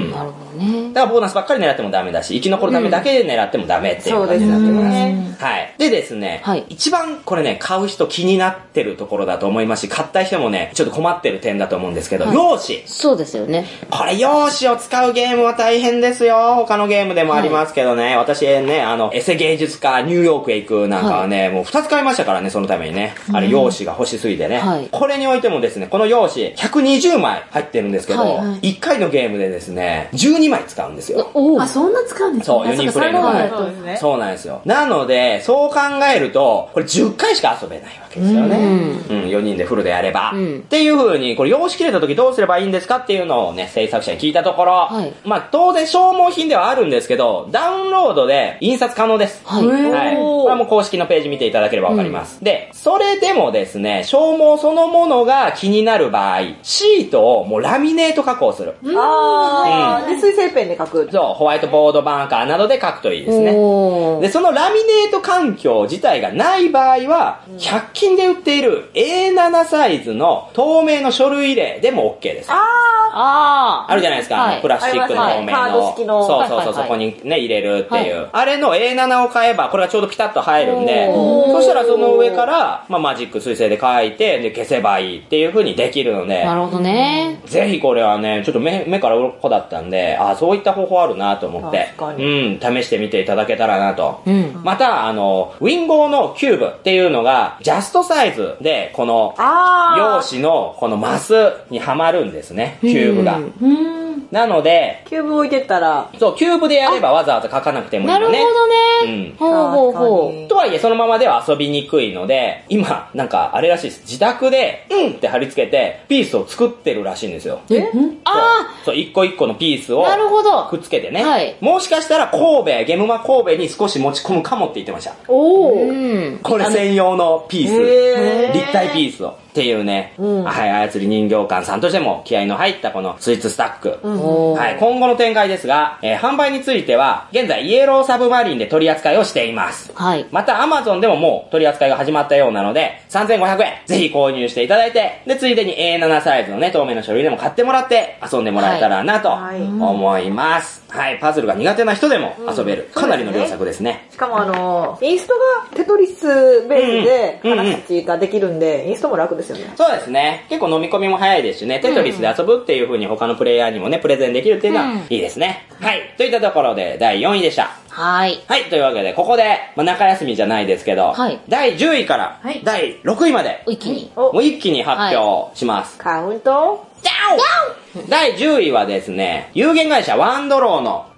なるほどね。 だからボーナスばっかり狙ってもダメだし、生き残るためだけで狙ってもダメっていう感じになってます。ね、はい。でですね、はい、一番これね、買う人気になってるところだと思いますし、買った人もね、ちょっと困ってる点だと思うんですけど、はい、用紙。 そうですよね。 これ用紙を使うゲームは大変ですよ。他のゲームでもありますけどね、はい、私ね、あの、エセ芸術家、ニューヨークへ行くなんかはね、はい、もう二つ買いましたからね、そのためにね。あれ、用紙が欲しすぎてね、はい。これにおいてもですね、この用紙、ひゃくにじゅうまい入ってるんですけど、はいはい、いっかいのゲームでですね、じゅうにまい使うんですよ。 あ、そんな使うんですか？ そう、よにんプレイの場合。そうなんですよ。なので、そう考えると、これじゅっかいしか遊べないわけですよね。うん。うん、よにんでフルでやれば。うん、っていう風に、これ用紙切れた時どうすればいいんですかっていうのをね、制作者に聞いたところ、はい、まあ当然消耗品ではあるんですけど、ダウンロードで印刷可能です。はい。はい。これはもう公式のページ見ていただければわかります。うん、で、それでもですね、消耗そのものが気になる場合、シートをもうラミネート加工する。 ああ、うん、で、水性ペンで書く。 そう、ホワイトボードバーカーなどで書くといいですね。で、そのラミネート環境自体がない場合は、ひゃく均で売っている エーセブン サイズの透明の書類入れでも OK です。 あああるじゃないですか、はい、プラスチックの透明の。 カード式の。 そうそうそう、はいはいはい、そこにね、入れるっていう。はい、あれの エーセブン を買えば、これがちょうどピタッと入るんで、そしたらその上から、まあ、マジック水性で書いて、で、消せばいいっていう風にできるので。 なるほどね。 ぜひこれはね、ちょっと目、目から鱗だったんで、ああ、そういった方法あるなと思って、うん、試してみていただけたらなと。うん、また、あの、ウィンゴーのキューブっていうのが、ジャストサイズで、この、用紙のこのマスにはまるんですね、キューブが。うんうんなので、 キューブ置いてったら、 そう、キューブでやればわざわざ書かなくてもいいのね。 なるほどね。うん。ほうほうほう。とはいえ、そのままでは遊びにくいので、今、なんか、あれらしいです。自宅で、うんって貼り付けて、ピースを作ってるらしいんですよ。 えああそう、一個一個のピースを、 なるほど。 くっつけてね。 はい。 もしかしたら、神戸、ゲムマ神戸に少し持ち込むかもって言ってました。 おー。 うん。これ専用のピース。立体ピースを。っていうね、うん、はい、操り人形館さんとしても気合の入ったこのスイーツスタック。うん、はい、今後の展開ですが、えー、販売については、現在イエローサブマリンで取り扱いをしています。はい。また Amazon でももう取り扱いが始まったようなので、さんぜんごひゃくえん、ぜひ購入していただいて、で、ついでに エーセブン サイズのね、透明の書類でも買ってもらって遊んでもらえたらなと思います。はい、はい、パズルが苦手な人でも遊べる、うん、かなりの良作ですね。 しかもあの、インストがテトリスベースで話ができるんで、うんうんうん、インストも楽ですよね。 そうですね。結構飲み込みも早いですしね、テトリスで遊ぶっていう風に他のプレイヤーにもね、プレゼンできるっていうのはいいですね。うん、はい。といったところでだいよんいでした。 はい。 はい。というわけで、ここで、まあ、中休みじゃないですけど、はい、だいじゅういからだいろくいまで、 一気に。 もう一気に発表します。 はい、カウントダウンだいじゅういはですね、有限会社ワンドローの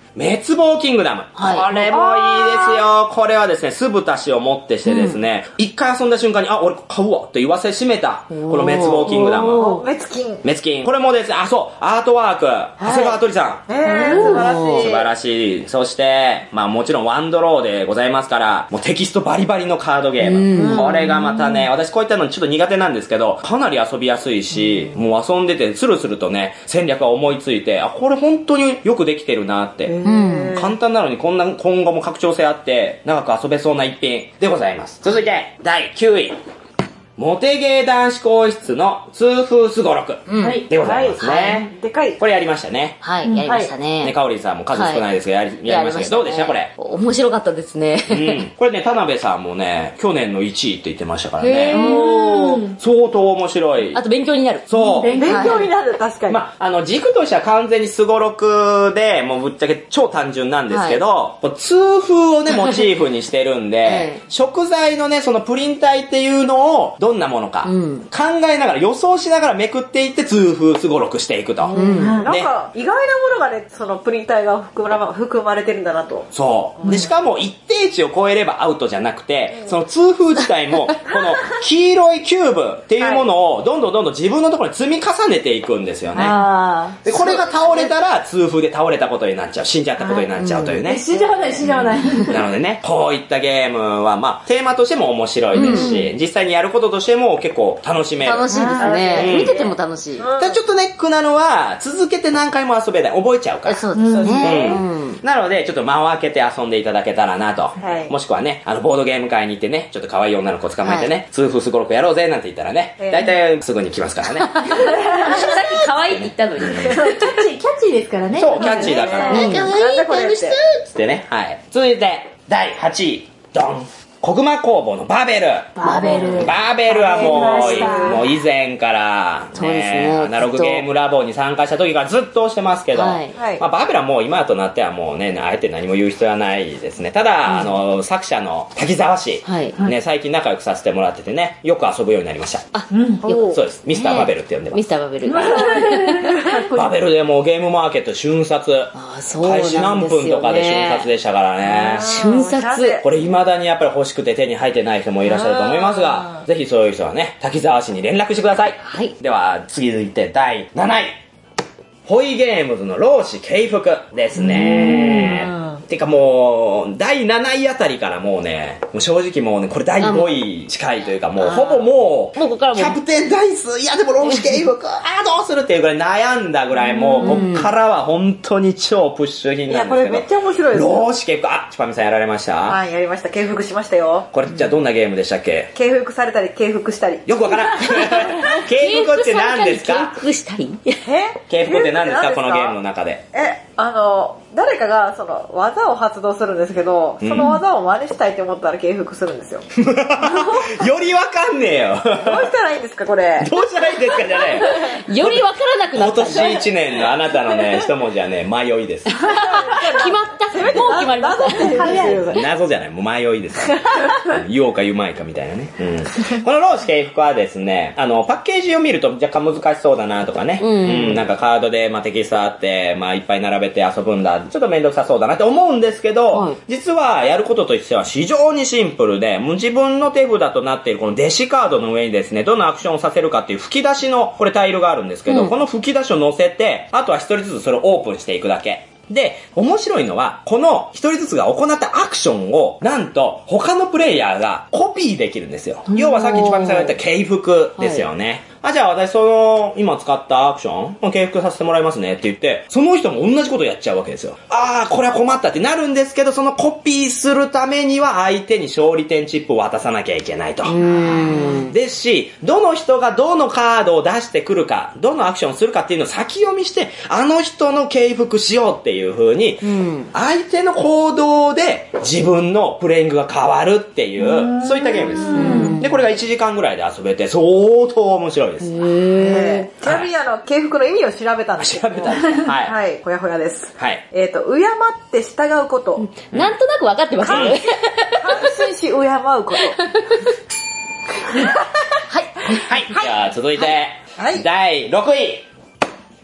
滅亡キングダム。はい、これもいいですよ。これはですね、酢豚しをもってしてですね、一、うん、回遊んだ瞬間に、あ、俺買うわと言わせしめた、この滅亡キングダム。 滅金。 滅金。これもですね、あ、そう、アートワーク、長谷川鳥さん。 えー、素晴らしい。 素晴らしい。そして、まあもちろんワンドローでございますから、もうテキストバリバリのカードゲーム。これがまたね、私こういったのちょっと苦手なんですけど、かなり遊びやすいし、もう遊んでてスルスルとね、戦略が思いついて、あ、これ本当によくできてるなって。簡単なのにこんな今後も拡張性あって、長く遊べそうな一品でございます。続いて、だいきゅうい。モテゲー男子更衣室の痛風すごろくでございますね。はいはい、 でかい。 これやりましたね。 はい、やりましたね。 ね、かおりんさんも数少ないですけど、やり、やりましたけど、どうでしたこれ。 面白かったですね。 うん。これね、田辺さんもね、去年のいちいって言ってましたからね。相当面白い。 あと勉強になる。 そう。 勉強になる、確かに。 まあ、あの、軸としては完全にすごろくで、もうぶっちゃけ超単純なんですけど、はい、痛風をね、モチーフにしてるんで、食材のね、そのプリン体っていうのを、どんなものか、うん、考えながら、予想しながらめくっていって痛風すごろくしていくと。うん、 なんか、意外なものがね、そのプリン体が含ま、含まれてるんだなと。 そう。で、しかも一定値を超えればアウトじゃなくて、その痛風自体も、この黄色いキューブっていうものをどんどんどんどん自分のところに積み重ねていくんですよね。で、これが倒れたら痛風で倒れたことになっちゃう。死んじゃったことになっちゃうというね。 死んじゃわない、死んじゃわない。 なのでね、こういったゲームは、まあ、テーマとしても面白いですし、実際にやることとしても結構楽しめる。 楽しいですね。見てても楽しい。 ただちょっとネックなのは、続けて何回も遊べない。覚えちゃうから。 そうですね。 なので、ちょっと間を空けて遊んでいただけたらなと。もしくはね、あの、ボードゲーム会に行ってね、ちょっと可愛い女の子捕まえてね、痛風すごろくやろうぜなんて言ったらね、大体すぐに来ますからね。さっき可愛いって言ったのに。 キャッチー、キャッチーですからね。 そう、キャッチーだから。 可愛い、これしてつってね。はい。続いて、だいはちい、ドン。小熊工房のバーベル。 バーベル。 バーベルはもう、もう以前から、ね、そうですね。アナログゲームラボに参加した時からずっとしてますけど、はい、まあ、バーベルはもう今となってはもうね、あえて何も言う必要はないですね。ただ、うん、あの、作者の滝沢氏、はい、ね、最近仲良くさせてもらっててね、よく遊ぶようになりました。 あ、うん。 そうです。ミスターバーベルって呼んでます。 ミスターバーベル。 バーベルでもうゲームマーケット瞬殺。あ、そうなんですよね。開始何分とかで瞬殺でしたからね。 瞬殺。 これ未だにやっぱり欲しくて手に入ってないない人もいらっしゃると思いますが、ぜひそういう人はね、滝沢氏に連絡してください。はい。では、次続いてだいなない。ホイゲームズの老子敬服ですね。てかもう、だいなないあたりからもうね、もう正直もうね、これだいごい近いというか、もうほぼもう、もうここからもキャプテンダイス、いやでも老子敬服、ああどうするっていうぐらい悩んだぐらい、もうこっからは本当に超プッシュ品なんですけど。いや、これめっちゃ面白いです。老子敬服、あ、ちぱみさんやられました？ はい、やりました。敬服しましたよ。 これじゃあどんなゲームでしたっけ？ 敬服されたり、敬服したり。 よくわからん。敬服って何ですか？ 敬服したり？ え？ 敬服って何ですかこのゲームの中で。 え、あの、誰かがその技を発動するんですけど、その技を真似したいと思ったら敬服するんですよ。 よりわかんねえよ。 どうしたらいいんですかこれ。 どうしたらいいんですかじゃねえ。よりわからなくなった。 今年一年のあなたのね、一文字はね、迷いです。 決まった。もう決まりました。 謎じゃない、もう迷いです。言おうか言うまいかみたいなね。うん、この老子敬服はですね、あの、パッケージを見ると若干難しそうだなとかね。うん、うん。なんかカードで、まあ、テキストあって、まあ、いっぱい並べて遊ぶんだ。ちょっとめんどくさそうだなって思うんですけど、はい、実はやることとしては非常にシンプルで、もう自分の手札となっているこの弟子カードの上にですね、どのアクションをさせるかっていう吹き出しの、これタイルがあるんですけど、うん、この吹き出しを載せて、あとは一人ずつそれをオープンしていくだけ。で、面白いのは、この一人ずつが行ったアクションを、なんと、他のプレイヤーがコピーできるんですよ。要はさっきちばみさんが言った敬服ですよね。はい、あ、じゃあ私その、今使ったアクション、敬服させてもらいますねって言って、その人も同じことやっちゃうわけですよ。あー、これは困ったってなるんですけど、そのコピーするためには相手に勝利点チップを渡さなきゃいけないと。ですし、どの人がどのカードを出してくるか、どのアクションをするかっていうのを先読みして、あの人の敬服しようっていう風に、相手の行動で自分のプレイングが変わるっていう、そういったゲームです。で、これがいちじかんぐらいで遊べて、相当面白いです。 へー。ちなみにあの、敬服の意味を調べたんですけど。 調べたんですか？はい。 はい、ほやほやです。 はい。 えっと、敬って従うこと。 なんとなく分かってますよね。 感心し敬うこと。はい。 はい。じゃあ続いて、はい、だいろくい。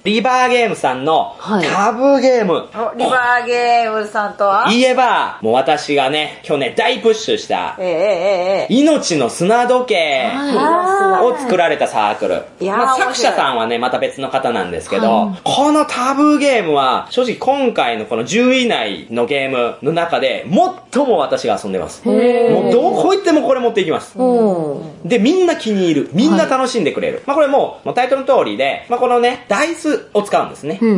リバーゲームさんのタブゲーム。 はい、リバーゲームさんとは言えば、もう私がね、去年大プッシュした、 えーえーえー、命の砂時計を作られたサークル。まあ、作者さんはね、また別の方なんですけど、はい、このタブゲームは、正直今回のこのじゅうい以内のゲームの中で、最も私が遊んでます。もうどこ行ってもこれ持っていきます。で、みんな気に入る。みんな楽しんでくれる。はい、まあこれもう、もうタイトルの通りで、まあこのね、ダイスを使うんですね。うん、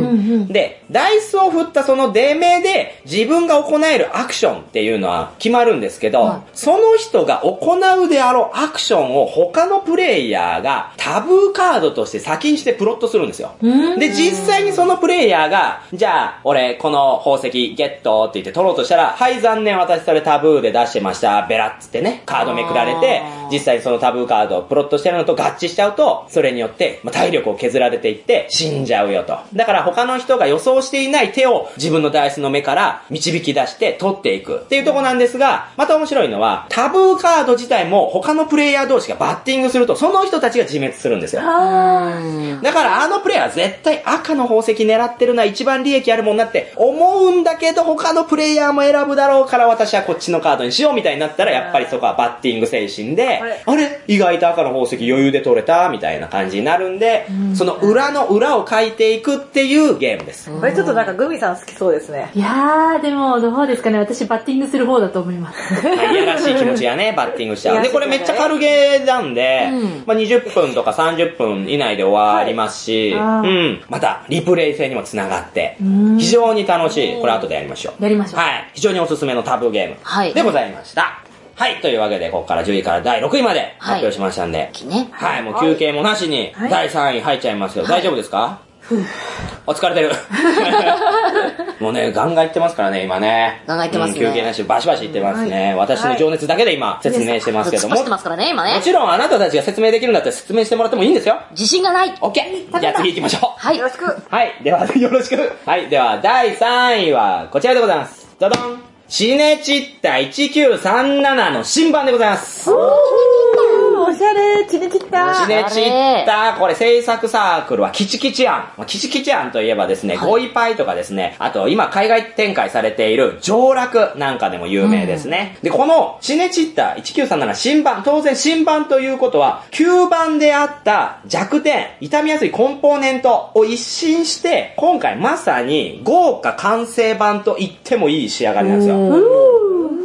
で、ダイスを振ったその出目で、自分が行えるアクションっていうのは決まるんですけど、はい、その人が行うであろうアクションを他のプレイヤーがタブーカードとして先にしてプロットするんですよ。で、実際にそのプレイヤーが、じゃあ、俺、この宝石ゲットって言って取ろうとしたら、はい、残念、私それタブーで出してました、ベラッつってね、カードめくられて、実際にそのタブーカードをプロットしてるのと合致しちゃうと、それによって、まあ、体力を削られていって死んじゃうよと。だから他の人が予想していない手を自分のダイスの目から導き出して取っていくっていうところなんですが、また面白いのは、タブーカード自体も他のプレイヤー同士がバッティングすると、その人たちが自滅するんですよ。だからあのプレイヤーは絶対赤の宝石狙ってるのは一番利益あるもんなって思うんだけど、他のプレイヤーも選ぶだろうから私はこっちのカードにしようみたいになったら、やっぱりそこはバッティング精神で、あれ意外と赤の宝石余裕で取れたみたいな感じになるんで、その裏の裏を書いていくっていうゲームです。 これちょっとなんかグミさん好きそうですね。 いやー、でもどうですかね、私バッティングする方だと思います。 いやらしい気持ちがね、バッティングしちゃう。で、これめっちゃ軽ゲーなんで、うん、まあ、にじゅっぷんとかさんじゅっぷん以内で終わりますし、はい、うん。また、リプレイ性にもつながって、非常に楽しい。これ後でやりましょう。 やりましょう。 はい。非常におすすめのタブーゲームでございました。はいはい。というわけで、ここからじゅういからだいろくいまで発表しましたんで。はい。はい、もう休憩もなしに、だいさんい入っちゃいますけど、はい、大丈夫ですか？お疲れてる。もうね、ガンガンいってますからね、今ね。 ガンガンいってますね。 うん、休憩なしバシバシいってますね。はい、私の情熱だけで今、説明してますけども。 してますからね、今ね。 もちろんあなたたちが説明できるんだったら説明してもらってもいいんですよ。 自信がない。 オッケー。じゃあ次行きましょう。 はい。 よろしく。 はい。では、よろしく。はい。では、だいさんいはこちらでございます。ドドン。シネチッタいちきゅうさんななの新版でございます。 おー、おしゃれ、チネチッタ。 チネチッタ、これ制作サークルはキチキチアン。キチキチアンといえばですね、はい、ゴイパイとかですね、あと今海外展開されている上洛なんかでも有名ですね。うん、で、このシネチッタいちきゅうさんなな新版、当然新版ということは、旧版であった弱点、傷みやすいコンポーネントを一新して、今回まさに豪華完成版と言ってもいい仕上がりなんですよ。うん。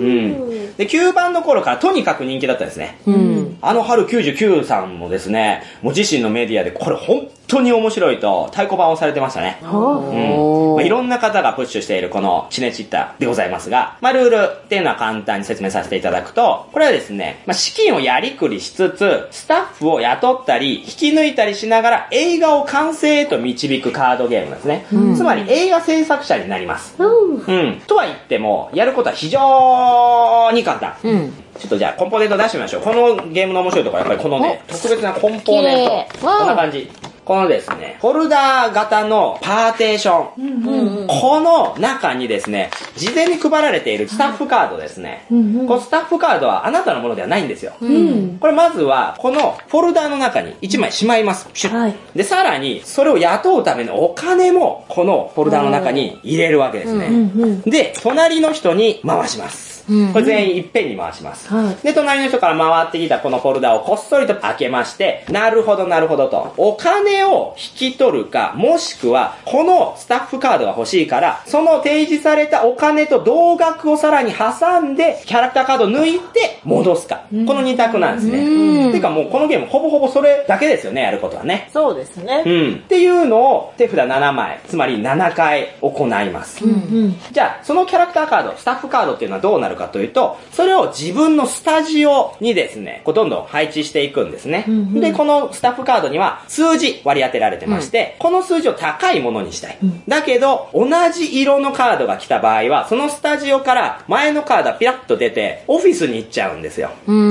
で、きゅうばんの頃からとにかく人気だったんですね。うん。あの春きゅうじゅうきゅうさんもですね、もう自身のメディアでこれ本当に面白いと太鼓判をされてましたね。うん。まあ、いろんな方がプッシュしているこのシネチッタでございますが、まあ、ルールっていうのは簡単に説明させていただくと、これはですね、まあ、資金をやりくりしつつ、スタッフを雇ったり、引き抜いたりしながら映画を完成へと導くカードゲームですね。うん、つまり映画制作者になります。うん。うん。とは言っても、やることは非常に簡単。うん。ちょっとじゃあコンポーネント出してみましょう。このゲームの面白いところはやっぱりこのね、特別なコンポーネント。こんな感じ。このですね、フォルダー型のパーテーション。うんうん、この中にですね、事前に配られているスタッフカードですね。うんうん、このスタッフカードはあなたのものではないんですよ。うん、これまずは、このフォルダーの中にいちまいしまいます。シュッ、はい、で、さらに、それを雇うためのお金も、このフォルダーの中に入れるわけですね。うんうん、で、隣の人に回します。これ全員いっぺんに回します。はい、で、隣の人から回ってきたこのフォルダをこっそりと開けまして、なるほどなるほどと。お金を引き取るか、もしくは、このスタッフカードが欲しいから、その提示されたお金と同額をさらに挟んで、キャラクターカードを抜いて戻すか。このに択なんですね。てかもうこのゲームほぼほぼそれだけですよね、やることはね。 そうですね。 うん。っていうのを手札ななまい、つまりななかい行います。うんうん、じゃあ、そのキャラクターカード、スタッフカードっていうのはどうなるかというと、それを自分のスタジオにですね、こうどんどん配置していくんですね。うんうん、で、このスタッフカードには数字割り当てられてまして、うん、この数字を高いものにしたい。うん、だけど、同じ色のカードが来た場合は、そのスタジオから前のカードはピラッと出て、オフィスに行っちゃうんですよ。うん。うん。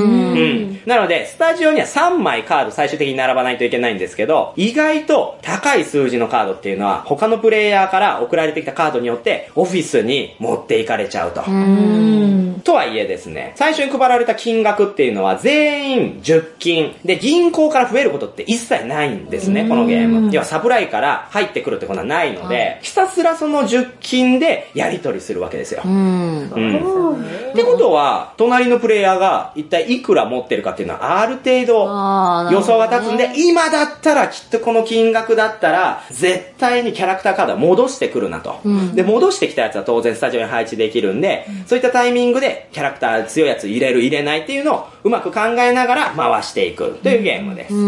なので、スタジオにはさんまいカード最終的に並ばないといけないんですけど、意外と高い数字のカードっていうのは、他のプレイヤーから送られてきたカードによって、オフィスに持っていかれちゃうと。うん。 ん。とはいえですね、最初に配られた金額っていうのは全員じゅっきん。で、銀行から増えることって一切ないんですね、このゲーム。要はサプライから入ってくるってことはないので、はい、ひたすらそのじゅっきんでやり取りするわけですよ。うん。うん。ってことは、隣のプレイヤーが一体いくら持ってるかっていうのはある程度予想が立つんで、今だったらきっとこの金額だったら絶対にキャラクターカードを戻してくるなと。うん、で、戻してきたやつは当然スタジオに配置できるんで、うん、そういったタイミングでキャラクター強いやつ入れる入れないっていうのをうまく考えながら回していくというゲームです。うん、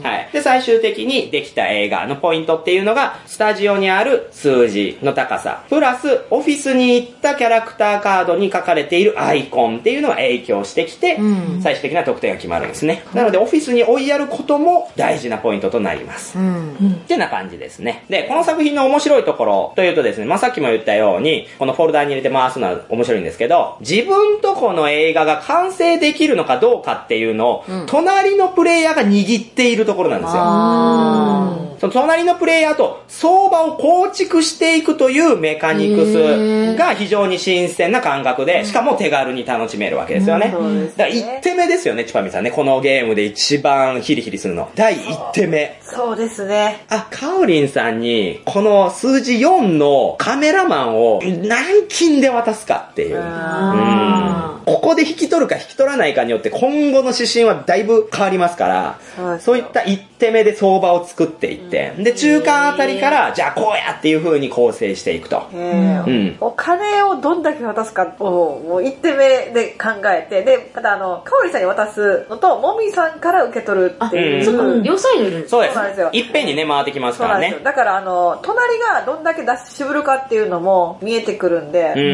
はい。で、最終的にできた映画のポイントっていうのが、スタジオにある数字の高さ、プラスオフィスに行ったキャラクターカードに書かれているアイコンっていうのが影響してきて、うん、最終的な得点が決まるんですね。なので、オフィスに追いやることも大事なポイントとなります。うん、ってな感じですね。で、この作品の面白いところというとですね、まあ、さっきも言ったように、このフォルダーに入れて回すのは面白いんですけど、自分とこの映画が完成できるのかどうかっていうのを、うん、隣のプレイヤーが握っているところなんですよ。あその隣のプレイヤーと相場を構築していくというメカニクスが非常に新鮮な感覚で、しかも手軽に楽しめるわけですよね。うん、だからいってんめですよね、チパミさんね。このゲームで一番ヒリヒリするの。だいいってんめ。 そうですね。 あ、カオリンさんに、この数字よんのカメラマンを何金で渡すかっていう。うん。ここで引き取るか引き取らないかによって今後の指針はだいぶ変わりますから、そう、そういったいってんめで相場を作っていって、うん、で、中間あたりから、じゃあこうやっていう風に構成していくと。うん、 お金をどんだけ渡すかを、もういってんめで考えて、で、またあの、カオリさんに渡すのと、もみさんから受け取るっていう。 そうか、両サイドいるんですそうです。いっぺんにね、回ってきますからね。 だからあの、隣がどんだけ出し渋るかっていうのも見えてくるんで、うん、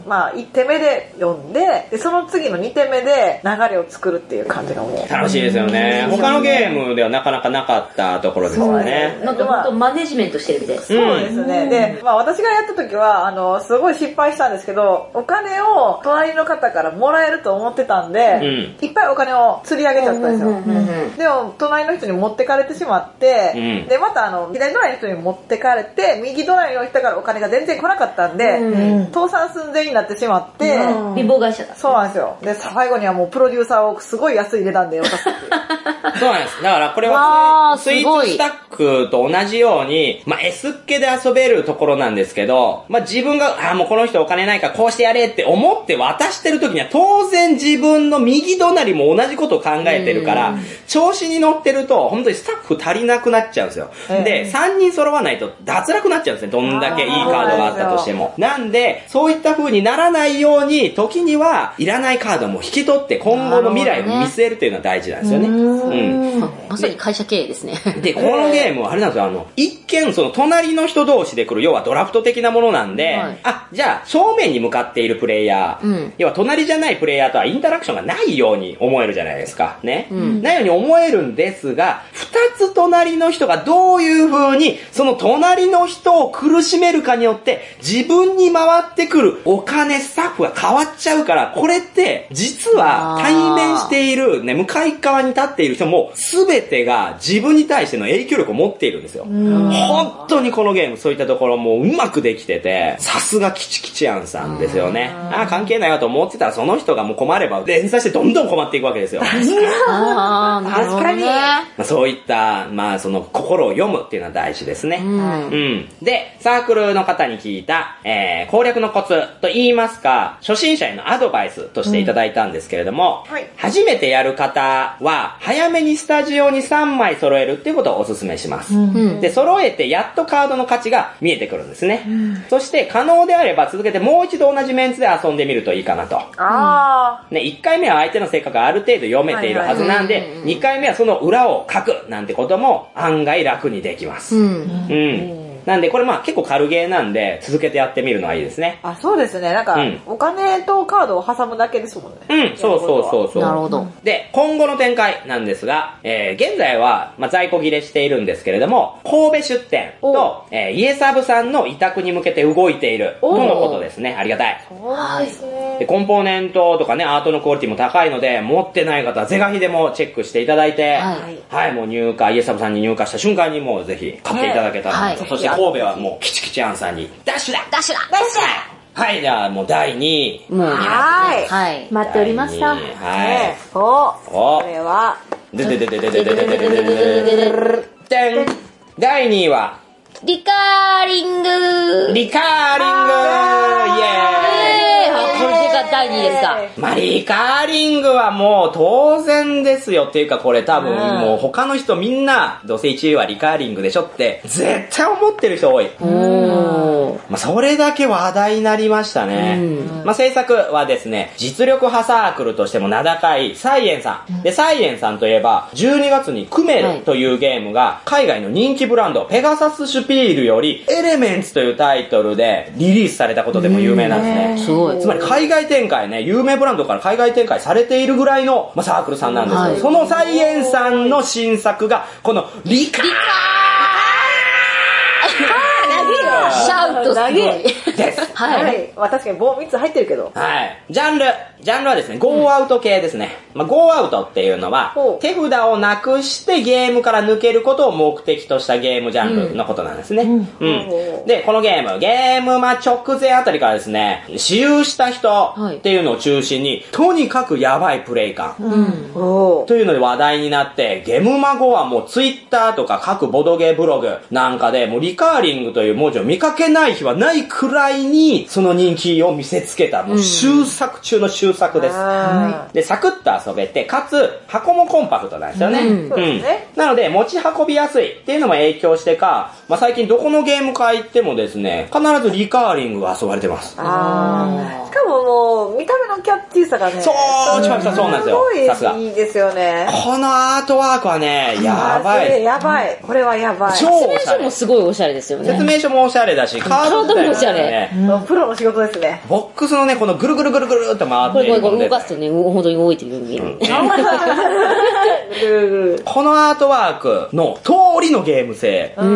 まあいってんめで読んで、で、その次のにてんめで流れを作るっていう感じがもう。 楽しいですよね。他のゲームではなかなかなかったところですよね。 なんか本当マネジメントしてるみたいです。 そうですね。で、まあ私がやった時は、あの、すごい失敗したんですけど、お金を隣の方からもらえると思ってたんで、うん、いっぱいお金を釣り上げちゃったんですよ。でも、隣の人に持ってかれてしまって、うん、で、またあの、左隣の人に持ってかれて、右隣の人からお金が全然来なかったんで、うん、倒産寸前になってしまって、 うん、貧乏会社だ。 そうなんですよ。で、最後にはもうプロデューサーをすごい安い値段で渡すっていう。 そうなんです。だからこれはスイーツスタックと同じように、まあ S っ気で遊べるところなんですけど、まあ自分が、あ、もうこの人お金ないからこうしてやれって思って渡してる時には当然自分の右隣も同じことを考えてるから、調子に乗ってると本当にスタッフ足りなくなっちゃうんですよ。で、さんにん揃わないと脱落になっちゃうんですね。どんだけいいカードがあったとしても。なんで、そういった風にならないように、時にはいらないカードも引き取って今後の未来を見据えるというのは大事なんですよね。うん。 まさに会社経営ですね。 で、このゲームはあれなんですよ、あの、一見その隣の人同士で来る、要はドラフト的なものなんで、はい、あ、じゃあ正面に向かっているプレイヤー、うん、要は隣じゃないプレイヤーとはインタラクションがないように思えるじゃないですか。ね。うん、ないように思えるんですが、二つ隣の人がどういう風に、その隣の人を苦しめるかによって、自分に回ってくるお金、スタッフが変わっちゃうから、これって、実は対面している、ね、向かい側に立っている人も、すべてが自分に対しての影響力を持っているんですよ。本当にこのゲーム、そういったところもうまくできてて、さすがキチキチアンさんですよね。ああ、関係ないわと思ってたら、その人がもう困れば、連鎖してどんどん困っていくわけですよ。 ああ、確かに。 まあ、そういった、まあ、その、心を読むっていうのは大事ですね。うん。うん。で、サークルの方に聞いた、えー、攻略のコツと言いますか、初心者へのアドバイスとしていただいたんですけれども、うんはい、初めてやる方は、早めにスタジオにさんまい揃えるっていうことをお勧めします。うん、で、揃えてやっとカードの価値が見えてくるんですね。うん、そして、可能であれば続けてもう一度同じメンツで遊んでみるといいかなと。あね、いっかいめは相手の性格がある程度読めているはずなんで、にかいめはその裏を書くなんてことも案外楽にできます。うん。うんなんで、これまあ結構軽ゲーなんで、続けてやってみるのはいいですね。 あ、そうですね。なんか、うん、お金とカードを挟むだけですもんね。 うん、そうそうそうそう。 なるほど。 で、今後の展開なんですが、えー、現在は、まあ、在庫切れしているんですけれども、神戸出店と、えー、イエサブさんの委託に向けて動いているとのことですね。ありがたい。 そうですね。 で、コンポーネントとかね、アートのクオリティも高いので、持ってない方は是が非でもチェックしていただいて、はい、はい、もう入荷、イエサブさんに入荷した瞬間にもうぜひ買っていただけたら、はい、そして神戸はもうキチキチアンさんにダッシュだダッシュだダッシュだはい、じゃあもうだいにい。 もう、 はい。 はい。 待っておりました。 はい。 お、これは、 でででででででででででででん。だいにいは、 リカーリングリカーリングイエーイ。 これがだいにいですか。 まあ、リカーリングはもう当然ですよっていうか、これ多分もう他の人みんなどうせいちいはリカーリングでしょって絶対思ってる人多い。まあ、それだけ話題になりましたね。まあ、制作はですね、実力派サークルとしても名高いサイエンさんで、サイエンさんといえばじゅうにがつにクメルというゲームが海外の人気ブランドペガサスシュピールよりエレメンツというタイトルでリリースされたことでも有名なんですね。 すごい。 つまり海外展開ね、有名ブランドから海外展開されているぐらいの、まあ、サークルさんなんですけど、はい、そのサイエンさんの新作がこのリカーリカシャウトすごいです。 はい。はい。まあ確かに棒みっつ入ってるけど。 はい。ジャンル。ジャンルはですね、ゴーアウト系ですね。まあ、ゴーアウトっていうのは、手札をなくしてゲームから抜けることを目的としたゲームジャンルのことなんですね。うん。うん、で、このゲーム、ゲームまあ直前あたりからですね、私有した人っていうのを中心に、とにかくやばいプレイ感。うん。というので話題になって、ゲームマゴはもうツイッターとか各ボドゲーブログなんかで、もうリカーリングという文字を見かけない日はないくらいに、その人気を見せつけた、もう終作中の終作です。はい、で、サクッと遊べて、かつ、箱もコンパクトなんですよね。うん。うん、なので、持ち運びやすいっていうのも影響してか、まあ、最近どこのゲーム会行ってもですね、必ずリカーリングが遊ばれてます。 あしかももう、見た目のキャッチーさがね。 そう、ちまみさんそうなんですよ。さすが。 いいですよね。 このアートワークはね、やばい。 やばい。これはやばい。 説明書もすごいおしゃれですよね。 説明書もおしゃれだし、カードもおしゃれ。 プロの仕事ですね。 ボックスのね、このぐるぐるぐるぐるって回ってる。 これ動かすとね、本当に動いてるように見える。 このアートワークの通りのゲーム性。うん、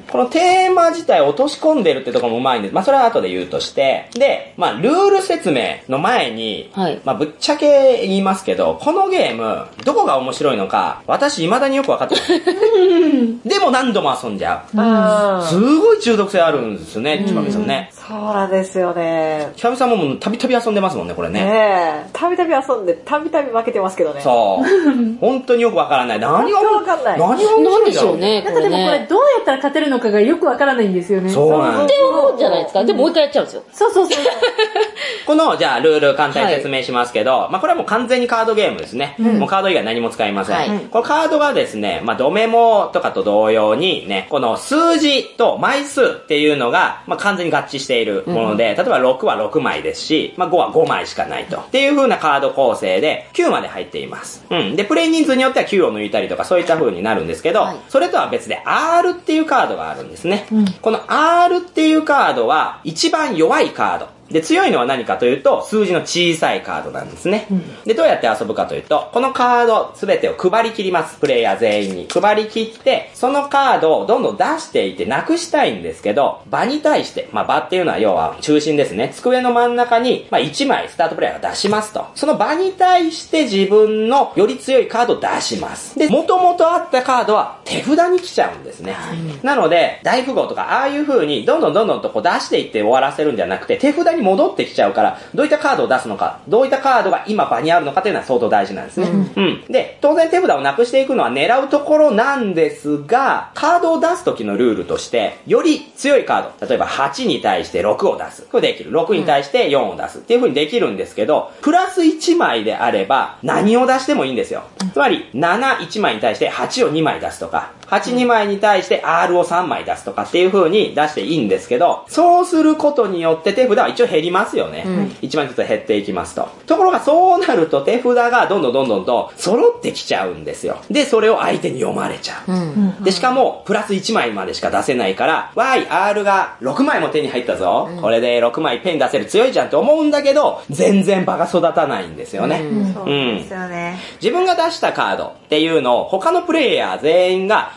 このテーマ自体を落とし込んでるってところもうまいんです。まあそれは後で言うとして。で、まあルール説明の前に、はい、まあぶっちゃけ言いますけど、このゲーム、どこが面白いのか、私未だによく分かってない。でも何度も遊んじゃう。うん、すごい中毒性あるんですよね、ちばみさんね。 そうなんですよね。 ちばみさんももうたびたび遊んでますもんね、これね。 ねえ。たびたび遊んで、たびたび負けてますけどね。 そう。本当によくわからない。何がわかんない。 何が面白いんだろうね。 なんかでもこれどうやったら勝てるのかがよくわからないんですよね。 そうなんです。って思うんじゃないですか。でももう一回やっちゃうんですよ。 そうそうそう。 この、じゃあ、ルール簡単に説明しますけど、はい、まあこれはもう完全にカードゲームですね。うん、もうカード以外何も使いません。はい、このカードがですね、まあドメモとかと同様にね、この数字と枚数っていうのが、まあ完全に合致しているもので、うん、例えばろくはろくまいですし、まあごはごまいしかないと。っていう風なカード構成できゅうまで入っています。うん。で、プレイ人数によってはきゅうを抜いたりとかそういった風になるんですけど、はい、それとは別で アール っていうカードがあるんですね。うん、この アール っていうカードは一番弱いカード。で、強いのは何かというと、数字の小さいカードなんですね。うん、で、どうやって遊ぶかというと、このカードすべてを配り切ります。プレイヤー全員に。配り切って、そのカードをどんどん出していってなくしたいんですけど、場に対して、まあ場っていうのは要は中心ですね。机の真ん中に、まあいちまいスタートプレイヤーが出しますと。その場に対して自分のより強いカードを出します。で、元々あったカードは手札に来ちゃうんですね。うん、なので、大富豪とかああいう風にどんどんどんどんとこう出していって終わらせるんじゃなくて、手札に戻ってきちゃうから、どういったカードを出すのか、どういったカードが今場にあるのかというのは相当大事なんですね。うん。うん、で、当然手札をなくしていくのは狙うところなんですが、カードを出す時のルールとして、より強いカード、例えばはちに対してろくを出す。これできる。ろくに対してよんを出す。っていう風にできるんですけど、プラスいちまいであれば、何を出してもいいんですよ。つまり、なないちまいに対してはちをにまい出すとか、はちにまいに対して アール をさんまい出すとかっていう風に出していいんですけど、そうすることによって手札は一応減りますよね。うん、いちまいずつ減っていきますと。ところがそうなると手札がどんどんどんどんと揃ってきちゃうんですよ。で、それを相手に読まれちゃう。うん、で、しかも、プラスいちまいまでしか出せないから、わーい、アール がろくまいも手に入ったぞ。うん、これでろくまいペン出せる強いじゃんって思うんだけど、全然場が育たないんですよね。うん、 そうですよね。 自分が出したカードっていうのを他のプレイヤー全員が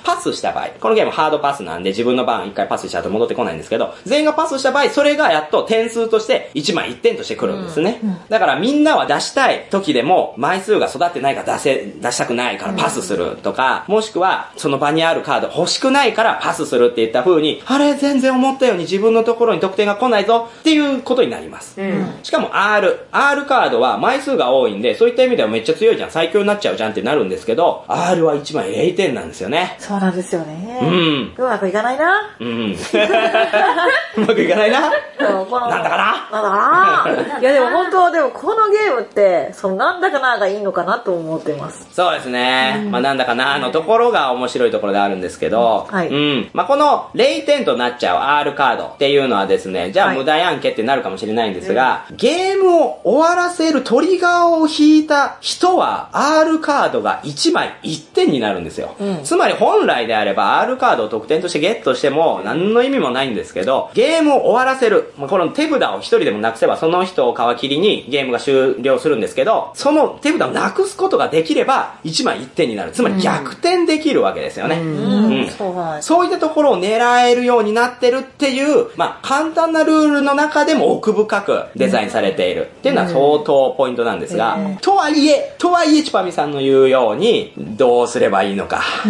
パスした場合、このゲームハードパスなんで自分の番一回パスしちゃうと戻ってこないんですけど、全員がパスした場合、それがやっと点数としていちまいいってんとしてくるんですね。うんうん、だからみんなは出したい時でも、枚数が育ってないから出せ、出したくないからパスするとか、もしくはその場にあるカード欲しくないからパスするって言った風に、あれ全然思ったように自分のところに得点が来ないぞっていうことになります。うん、しかも R。R カードは枚数が多いんで、そういった意味ではめっちゃ強いじゃん、最強になっちゃうじゃんってなるんですけど、R はいちまいれいてんなんですよね。 そうなんですよね。 うん。 うまくいかないな。 うん。うまくいかないな。なんだかななんだかな。いやでも本当、でもこのゲームって、そのなんだかながいいのかなと思ってます。 そうですね。うん、まあなんだかなのところが面白いところであるんですけど、 はい。 うん。まあこのれいてんとなっちゃう R カードっていうのはですね、じゃあ無駄やんけってなるかもしれないんですが、はい、ゲームを終わらせるトリガーを引いた人は R カードがいちまいいってんになるんですよ。うん、つまり本来であれば R カードを得点としてゲットしても何の意味もないんですけど、ゲームを終わらせる。この手札を一人でもなくせばその人を皮切りにゲームが終了するんですけど、その手札をなくすことができればいちまいいってんになる。つまり逆転できるわけですよね。うんうんうん、そういったところを狙えるようになってるっていう、まあ簡単なルールの中でも奥深くデザインされているっていうのは相当ポイントなんですが、うん、とはいえ、とはいえチパミさんの言うようにどうすればいいのか、うん、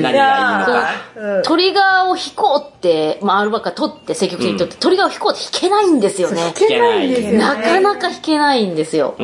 何がいいのか、 うん、トリガーを引こうって、まあ、アルバカ取って積極的に取って、うん、トリガーを引こうって引けないんですよね。 引けないんですよね。 なかなか引けないんですよ。うん、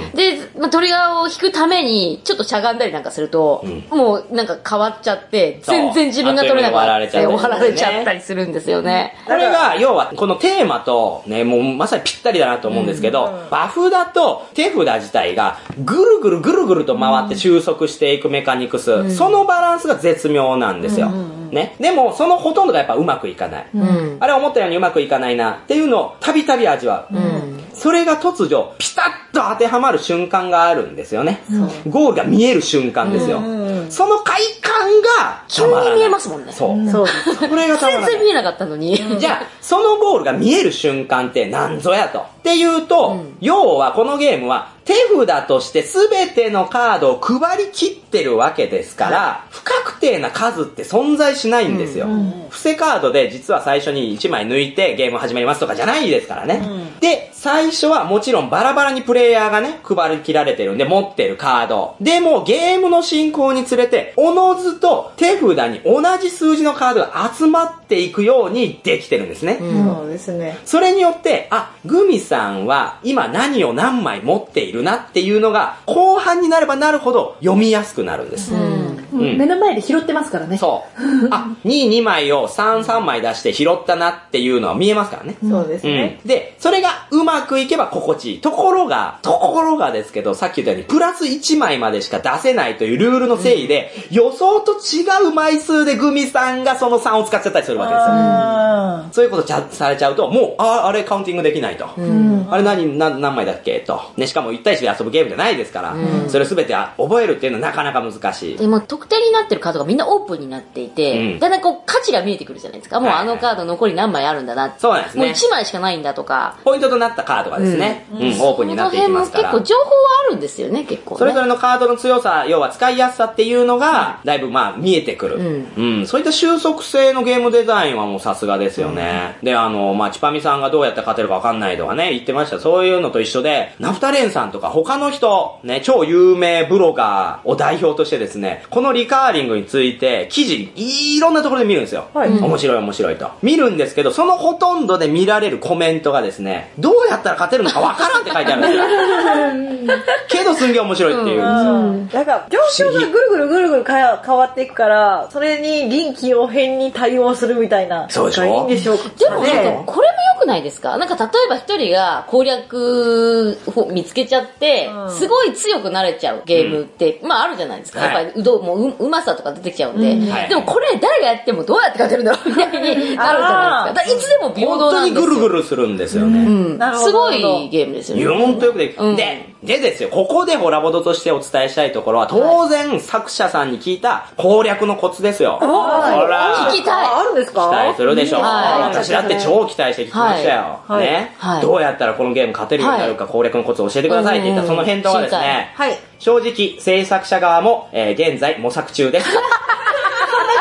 で、まあ、トリガーを引くためにちょっとしゃがんだりなんかすると、うん、もうなんか変わっちゃって全然自分が取れなくなって終わられちゃったりするんですよね。 これが要はこのテーマとね、もうまさにぴったりだなと思うんですけど、うん、バフだと手札自体がぐるぐるぐるぐると回って収束していくメカニクス、うん、そのバランスが絶妙なんですよ、うん、ね。でもそのほとんどがやっぱうまくいかない、うん、あれ思ったようにうまくいかないなっていうのをたびたび味わう、うん、それが突如ピタッと当てはまる瞬間があるんですよね、うん、ゴールが見える瞬間ですよ、うん、その快感が急に見えますもんね。 そう、 うん、 そうそれがたまらない。 全然見えなかったのにじゃあそのゴールが見える瞬間って何ぞやとっていうと、うん、要はこのゲームは手札として全てのカードを配り切ってるわけですから、はい、不確定な数って存在しないんですよ、うん、伏せカードで実は最初にいちまい抜いてゲーム始まりますとかじゃないですからね、うん、で最初はもちろんバラバラにプレイヤーがね配り切られてるんで持ってるカードでもゲームの進行につれておのずと手札に同じ数字のカードが集まっていくようにできてるんですね、 うん、そうですね。 それによってあグミさんは今何を何枚持っているなっていうのが後半になればなるほど読みやすくなるんです、うんうん、目の前で拾ってますからね。 そうあに、にまいをさん、さんまい出して拾ったなっていうのは見えますからね、 うん、そうですね、 うん、でそれがうまくいけば心地いいところがところがですけどさっき言ったようにプラスいちまいまでしか出せないというルールのせいで、うん、予想と違う枚数でグミさんがそのさんを使っちゃったりするわけですよ。あそういうことちゃされちゃうともうああれカウンティングできないと、うん、あれ何何何枚だっけと、ね、しかもいち対いちで遊ぶゲームじゃないですから、うん、それを全て覚えるっていうのはなかなか難しい。 でも得点になってるカードがみんなオープンになっていて、うん、だんだんこう価値が見えてくるじゃないですか。もうあのカード残り何枚あるんだな、はいはい、 そうなんですね。 もういちまいしかないんだとかポイントとなったカードがですね、うんうん、オープンになっていきますから、 結構情報はあるんですよね。結構ねそれぞれのカードの強さ要は使いやすさっていうのがだいぶまあ見えてくる、うんうん、そういった収束性のゲームデザインはもうさすがですよね、うん、であのまあチパミさんがどうやって勝てるか分かんないとかね言ってました。そういうのと一緒でナフタレンさんとか他の人ね超有名ブロガーを代表としてですねこのリカーリングについて記事いろんなところで見るんですよ、はい、面白い面白いと見るんですけどそのほとんどで見られるコメントがですねどうやったら勝てるのか分からんって書いてあるんですよけどすんげえ面白いっていうんですよ。 だから状況がぐるぐるぐるぐる変わっていくからそれに臨機応変に対応するみたいなそうでしょいいんでしょうか、ね、 でもなんかこれも良くないですか。なんか例えば一人が攻略を見つけちゃって、うん、すごい強くなれちゃうゲームって、うん、まああるじゃないですか、はい、やっぱりうどもう う, うまさとか出てきちゃうんで、うんはい、でもこれ誰がやってもどうやって勝てるんだろうみたいになるじゃないですか。だからいつでも平等なんですよ。 本当にぐるぐるするんですよね、 うん、すごいゲームですよね。 いや本当よくできる、うん、ででですよここでホラボドとしてお伝えしたいところは当然、はい、作者さんに聞いた攻略のコツですよ。ほら聞きたい。 あるんですか。 期待するでしょ、はい、私だって超期待して聞きましたよ、はいねはい、どうやったらこのゲーム勝てるようになるか攻略のコツを教えてくださいって言ったその返答はですね、はい、正直制作者側も、えー、現在模索中です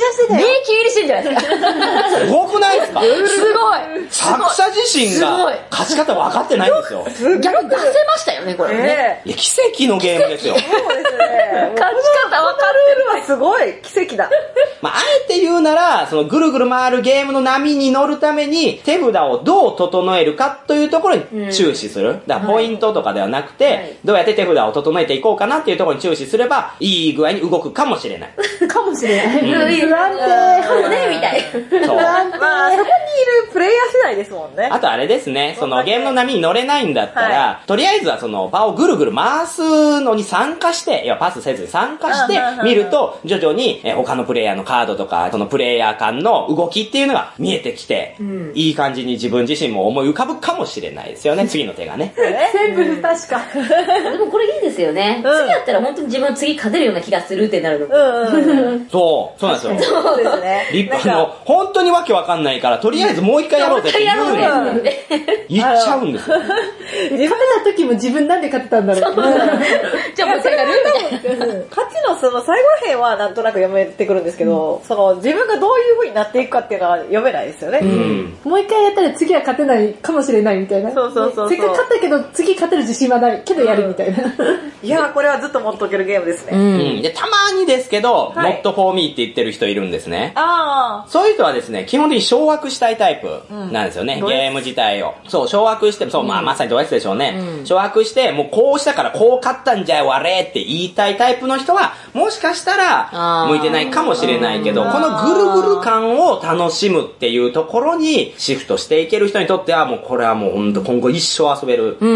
してたよ。 迷宮入りしてんじゃないですか。 すごくないですか？ すごい。 作者自身が勝ち方分かってないんですよ。 逆に出せましたよね、これね。 いや、奇跡のゲームですよ。 そうですね。 勝ち方分かってるはすごい奇跡だ。 まあ、あえて言うなら、そのぐるぐる回るゲームの波に乗るために手札をどう整えるかというところに注視する。だからポイントとかではなくて、はい、どうやって手札を整えていこうかなっていうところに注視すれば、いい具合に動くかもしれない。 かもしれない。 うん、不安定。かもね、みたい。 そう。 まあ、そこにいるプレイヤー次第ですもんね。 あとあれですね、そのゲームの波に乗れないんだったら、はい、とりあえずはその場をぐるぐる回すのに参加して、いや、パスせずに参加して見ると、徐々に他のプレイヤーのカードとか、そのプレイヤー間の動きっていうのが見えてきて、うん、いい感じに自分自身も思い浮かぶかもしれないですよね、次の手がね。 全部不確か。 でもこれいいですよね。うん、次やったら本当に自分次勝てるような気がするってなるの。 うんうん、 そう、そうなんですよ。 そうですね。 立派の、本当にわけわかんないから、とりあえずもう一回やろうぜって言うのに、言っちゃうんですよ。 自分の時も自分なんで勝ってたんだろう。 じゃあもう一回やるみたいな。 勝ちのその最後ら辺はなんとなく読めてくるんですけど、うん、その自分がどういう風になっていくかっていうのは読めないですよね。うん、 もう一回やったら次は勝てないかもしれないみたいな。 そうそうそうそう。 せっかく勝ったけど次勝てる自信はないけどやるみたいな。うん、 いやこれはずっと持っとけるゲームですね。 うん、でたまにですけど、はい、Not for me って言ってる人いるんですね。 ああ。 そういう人はですね、基本的に掌握したいタイプなんですよね、うん、ゲーム自体を。そう、掌握して、そう、まあまさにド S でしょうね。うん、掌握して、もうこうしたからこう勝ったんじゃよ、あれって言いたいタイプの人は、もしかしたら向いてないかもしれないけど、このぐるぐる感を楽しむっていうところにシフトしていける人にとっては、もうこれはもう本当今後一生遊べる、うん、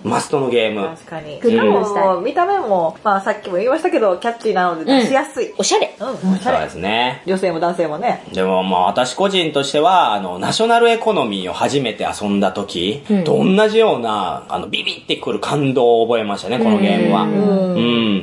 マストのゲーム。 確かに。しかも、見た目も、まあさっきも言いましたけど、キャッチーなので出しやすい。 うん、おしゃれ。 うん、おしゃれ。 そうですね。 女性も男性もね。 でもまあ私個人としては、あの、ナショナルエコノミーを初めて遊んだ時、うん、と同じような、あの、ビビってくる感動を覚えましたね、このゲームは。うん。うん、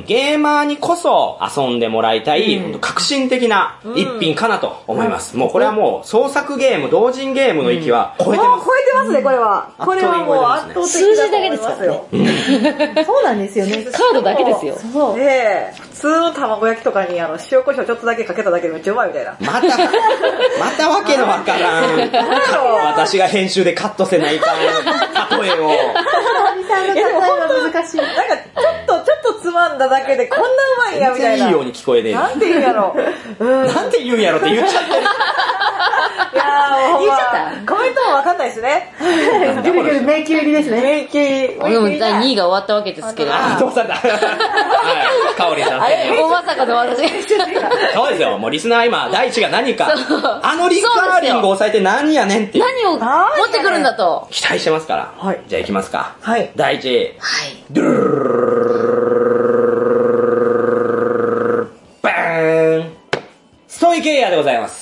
ゲーマーにこそ遊んでもらいたい、うん、革新的な一品かなと思います。うん、もうこれはもう創作ゲーム、同人ゲームの域は超えてます。 超えてますね、これは。これはもう圧倒的数字だけですからね。 そうなんですよね。 カードだけですよ。 そう。で、普通の卵焼きとかにあの塩コショウちょっとだけかけただけでめっちゃうまいみたいな。 また、またわけのわからん。私が編集でカットせないかん。例えを。 さんの例えは難しい。 なんかちょっと、ちょっとつまんだだけでこんなうまいんやみたいな。 いいように聞こえねえ。 なんて言うんやろ。 うん、なんて言うんやろって言っちゃってる。 いやーもう、言っちゃった。コメントもわかんないですね。 ぐるぐる迷宮入りですね。 迷宮入り。 でもだいにいが終わったわけですけど。 あ、どうされた。はい、かおりさん。あれ、 大まさかの私がそうですよ。もうリスナー今、第一が何か。あのリカーリングを抑えて何やねんって。 何を持ってくるんだと。 期待してますから。 はい。 じゃあ行きますか。 はい。 第一。はい。ドゥルルバーン。ストイケイヤーでございます。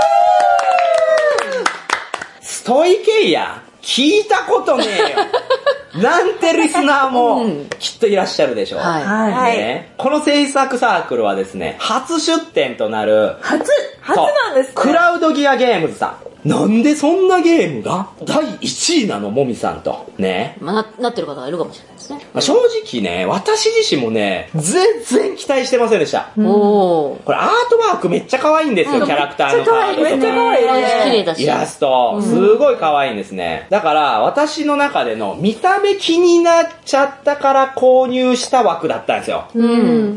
ストイケイヤー聞いたことねえよ。なんてリスナーもきっといらっしゃるでしょう。 はい。 はい。 ね、この制作サークルはですね、初出展となる。 初初なんですか？ クラウドギアゲームズさん。なんでそんなゲームがだいいちいなのもみさんと。ね。 まあ、な、なってる方がいるかもしれないですね。 まあ、正直ね、私自身もね、全然期待してませんでした。 おー。 これアートワークめっちゃ可愛いんですよ、うん、キャラクターのカードとか。 めっちゃ可愛いね。 綺麗だし。 イラスト、すごい可愛いんですね。だから、私の中での見た目気になっちゃったから購入した枠だったんですよ。 うん。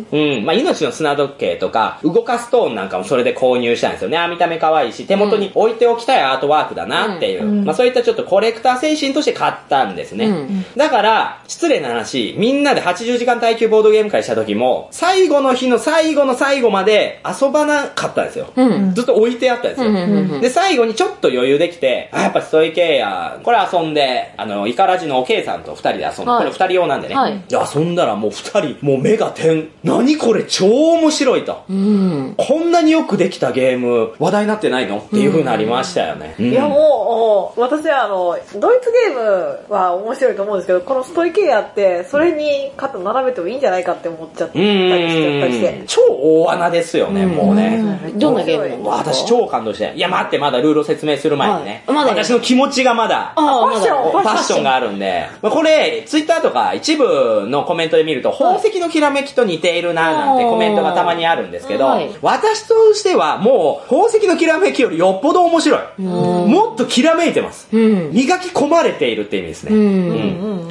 うん。まあ、命の砂時計とか、動かすトーンなんかもそれで購入したんですよね。あ、見た目可愛いし、手元に置いておきたいアートワークだなっていう。うん、まあ、そういったちょっとコレクター精神として買ったんですね。うん、だから、失礼な話、みんなではちじゅうじかん耐久ボードゲーム会した時も、最後の日の最後の最後まで遊ばなかったんですよ。うん、ずっと置いてあったんですよ。うんうんうん、で、最後にちょっと余裕できて、あ、やっぱストイケイヤー、これ遊んで、あの、イカラジのおけいさんとふたりで遊んで、はい、これふたり用なんでね。はい、で、遊んだらもうふたり、もう目が点。何これ超面白いと。うん、こんなによくできたゲーム、話題になってないのっていう風になりましたよよね。 いやもう、私はあの、ドイツゲームは面白いと思うんですけど、このストイケアって、それに肩並べてもいいんじゃないかって思っちゃったりして。 超大穴ですよね、もうね。 どんなゲームなんですか？ 私超感動して。いや待って、まだルールを説明する前にね。はい、まだ私の気持ちがまだ、 ファッション、 ファッションがあるんで。これ、ツイッターとか一部のコメントで見ると、宝石のきらめきと似ているななんてコメントがたまにあるんですけど、はい、私としてはもう、宝石のきらめきよりよっぽど面白い。もっときらめいてます。うん、磨き込まれているって意味ですね。うんうん、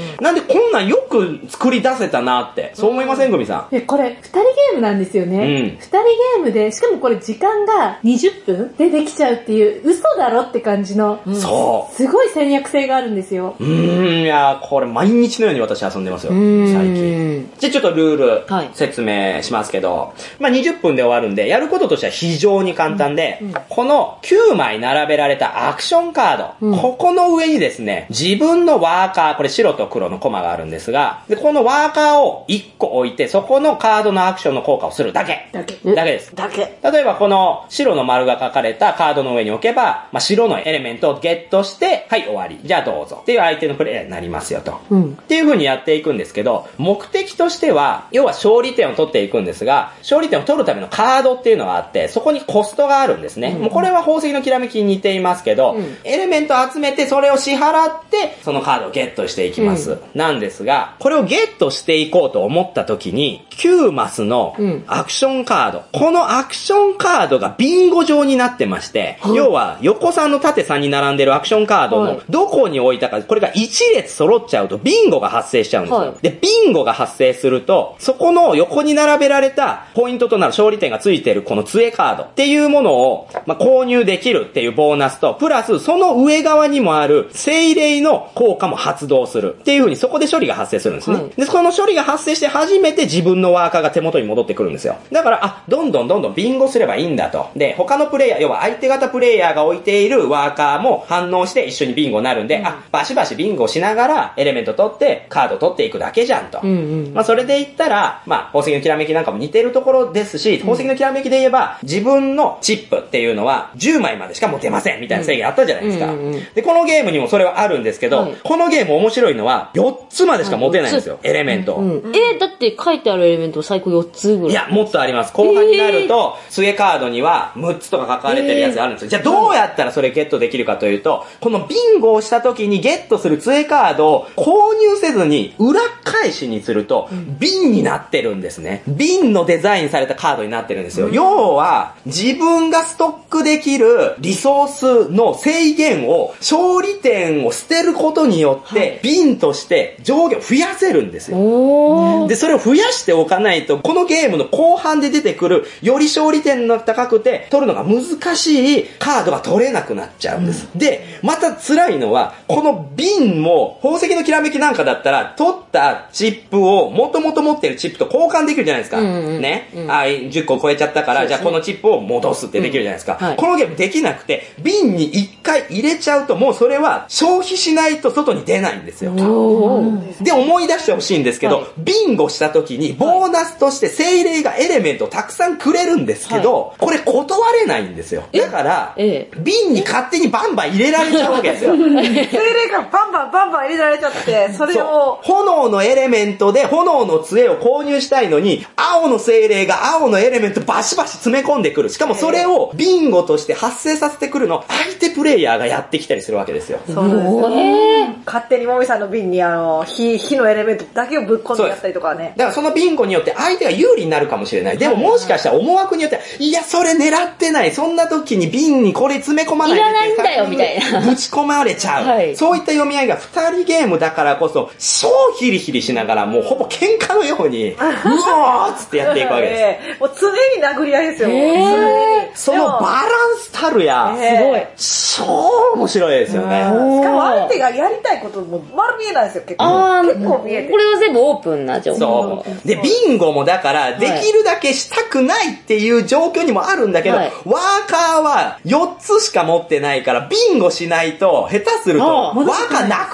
なんでこんなんよく作り出せたなって、そう思いません、グミさん。 これ、二人ゲームなんですよね。うん、二人ゲームで、しかもこれ時間がにじゅっぷんでできちゃうっていう、嘘だろって感じの、うん、そう。すごい戦略性があるんですよ。 うーん、いや、これ毎日のように私遊んでますよ、最近。じゃあちょっとルール、説明しますけど、はい、まあにじゅっぷんで終わるんで、やることとしては非常に簡単で、うんうん、このきゅうまい並べられたアクションカード、うん、ここの上にですね、自分のワーカー、これ白と黒のコマがあるんですが、でこのワーカーをいっこ置いて、そこのカードのアクションの効果をするだけ。だけ。だけです。 だけ。 例えばこの白の丸が書かれたカードの上に置けば、まあ、白のエレメントをゲットして、はい、終わり。じゃあどうぞ。っていう相手のプレイヤーになりますよと。うん、っていう風にやっていくんですけど、目的としては、要は勝利点を取っていくんですが、勝利点を取るためのカードっていうのがあって、そこにコストがあるんですね。うん、もうこれは宝石のきらめきに似ていますけど、うん、エレメントを集めてそれを支払って、そのカードをゲットしていきます。うん、なんですが、これをゲットしていこうと思った時に、きゅうマスのアクションカード、うん、このアクションカードがビンゴ状になってまして、うん、要は横さんの縦さんに並んでるアクションカードのどこに置いたか、これが一列揃っちゃうとビンゴが発生しちゃうんですよ。はい、で、ビンゴが発生すると、そこの横に並べられたポイントとなる勝利点がついているこの杖カードっていうものを、まあ、購入できるっていうボーナスと、プラスその上側にもある精霊の効果も発動するっていう風にそこで処理が発生するんですね。はい、で、その処理が発生して初めて自分のワーカーが手元に戻ってくるんですよ。だから、あ、どんどんどんどんビンゴすればいいんだと。で、他のプレイヤー、要は相手方プレイヤーが置いているワーカーも反応して一緒にビンゴになるんで、うん、あ、バシバシビンゴしながらエレメント取ってカード取っていくだけじゃんと。うんうん、まあ、それで言ったら、まあ、宝石のきらめきなんかも似てるところですし、宝石のきらめきで言えば、自分のチップっていうのはじゅうまいまでしか持てませんみたいな制限あったじゃないですか。うんうんうん、で、このゲームにもそれはあるんですけど、はい、このゲーム面白いのはよっつまでしか持てないんですよ、エレメント、うんうん。えー、だって書いてあるエレメント最高よっつぐらい。 いや、もっとあります。後半になると、杖カードにはむっつとか書かれてるやつがあるんですよ。じゃあどうやったらそれゲットできるかというと、このビンゴをした時にゲットする杖カードを購入せずに裏返しにすると、瓶になってるんですね。瓶のデザインされたカードになってるんですよ。要は、自分がストックできるリソースの制限を、勝利点を捨てることによって、瓶として上下を増やせるんですよ。で、それを増やしておかないと、このゲームの後半で出てくる、より勝利点の高くて、取るのが難しいカードが取れなくなっちゃうんです。うん、で、また辛いのは、この瓶も、宝石のきらめきなんかだったら、取ったチップを、もともと持ってるチップと交換できるじゃないですか。うんうん、ね、うん。あ、じゅっこ超えちゃったから、ね、じゃあこのチップを戻すってできるじゃないですか。うんはい、このゲームできなくて、瓶にいっかい入れちゃうと、もうそれは消費しないと外に出ないんですよ。で、思い出してほしいんですけど、はい、ビンゴした時に、ボーナスとして精霊がエレメントをたくさんくれるんですけど、はい、これ断れないんですよ。だから、ええ、瓶に勝手にバンバン入れられちゃうわけですよ。 精霊がバンバンバンバン入れられちゃって、それを。 炎のエレメントで炎の杖を購入したいのに、青の精霊が青のエレメントバシバシ詰め込んでくる。しかもそれをビンゴとして発生させてくるのを相手プレイヤーがやってきたりするわけですよ。 そうなんですよ。えー、勝手にもみさんの瓶にあの、火、火のエレメントだけをぶっ込んでやったりとかね。 だからそのビンゴによって相手が有利になるかもしれない。でももしかしたら思惑によっては、いや、それ狙ってない。そんな時に瓶にこれ詰め込まないで。 いらないんだよ、みたいな。 ぶち込まれちゃう。はい、そういった読み合いが二人ゲームだからこそ、超ヒリヒリしながら、もうほぼ喧嘩のように、うわーっつってやっていくわけです。 もう常に殴り合いですよ。 えー、そのバランスたるや、 えー、すごい。超面白いですよね。 しかも相手がやりたいことも丸見えなんですよ、結構。あ結構見えて。 これは全部オープンな状況。 そう。で、ビンゴもだから、できるだけしたくないっていう状況にもあるんだけど、はい、ワーカーはよっつしか持ってないから、ビンゴしないと、下手すると、ワーカーなくなっ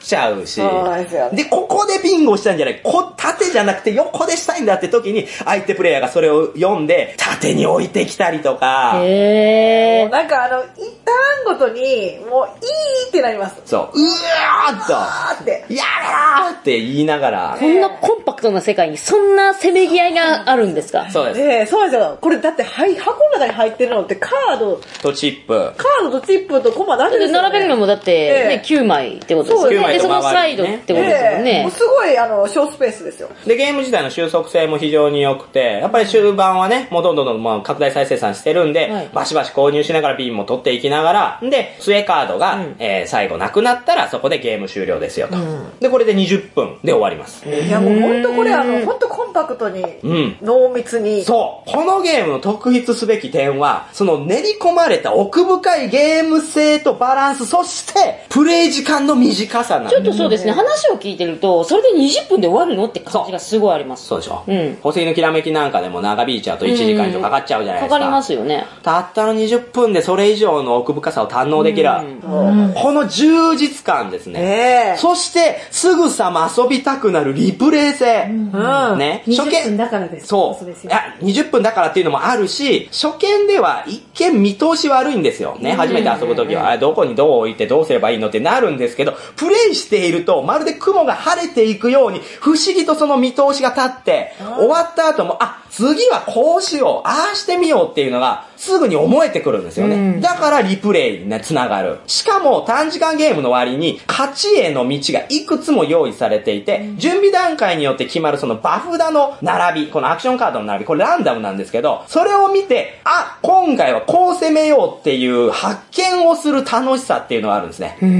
ちゃうし。 そうですよね。 で、ここでビンゴしたんじゃない、こ、縦じゃなくて横でしたいんだって時に、相手プレイヤーがそれを読んで、縦に置いてきたりとか。 へー。 なんかあの、一ターンごとに、もういいってなります。 そう。うわーっと。 あーって。 やーって言いながら。 こんなコンパクトな世界にそんなせめぎ合いがあるんですか？ そうです。 ええー、そうですよ。これだって、はい、箱の中に入ってるのってカードとチップ。 カードとチップとコマだけですよね。 並べるのもだって、ね、えー、きゅうまいってことですよね。で、そのサイドってことですよね。 えー、すごい、あの、小スペースですよ。 で、ゲーム自体の収束性も非常に良くて、やっぱり終盤はね、もうどんどんどんどん、まあ、拡大再生産してるんで、はい、バシバシ購入しながらビンも取っていきながら、で、末カードが、うん、えー、最後なくなったらそこでゲーム終了ですよと。うん、で、これでにじゅっぷんで終わります。 いや、もうほんとこれ、あの、ほんとコンパクトに、うん、濃密に。 そう。このゲームの特筆すべき点は、その練り込まれた奥深いゲーム性とバランス、そして、プレイ時間の短さなんです。 ちょっとそうですね、話を聞いてると、それでにじゅっぷんで終わるのって感じがすごいあります。 そうでしょ。うん。宝石のきらめきなんかでも長引いちゃうといちじかん以上かかっちゃうじゃないですか。 かかりますよね。 たったのにじゅっぷんでそれ以上の奥深さを堪能できる。この充実感ですね。えー、そして、すぐさま遊びたくなるリプレイ性。 うん、ね。にじゅっぷんだからです。 そう。いや、にじゅっぷんだからっていうのもあるし、初見では一見見通し悪いんですよ。ね。初めて遊ぶときは、どこにどう置いてどうすればいいのってなるんですけど、プレイしていると、まるで雲が晴れていくように、不思議とその見通しが立って、終わった後も、あ、次はこうしよう、ああしてみようっていうのが、すぐに思えてくるんですよね。うん、だからリプレイにつながる。しかも短時間ゲームの割に勝ちへの道がいくつも用意されていて、うん、準備段階によって決まるそのバフ札の並び、このアクションカードの並び、これランダムなんですけど、それを見て、あ、今回はこう攻めようっていう発見をする楽しさっていうのがあるんですね。うん。うん。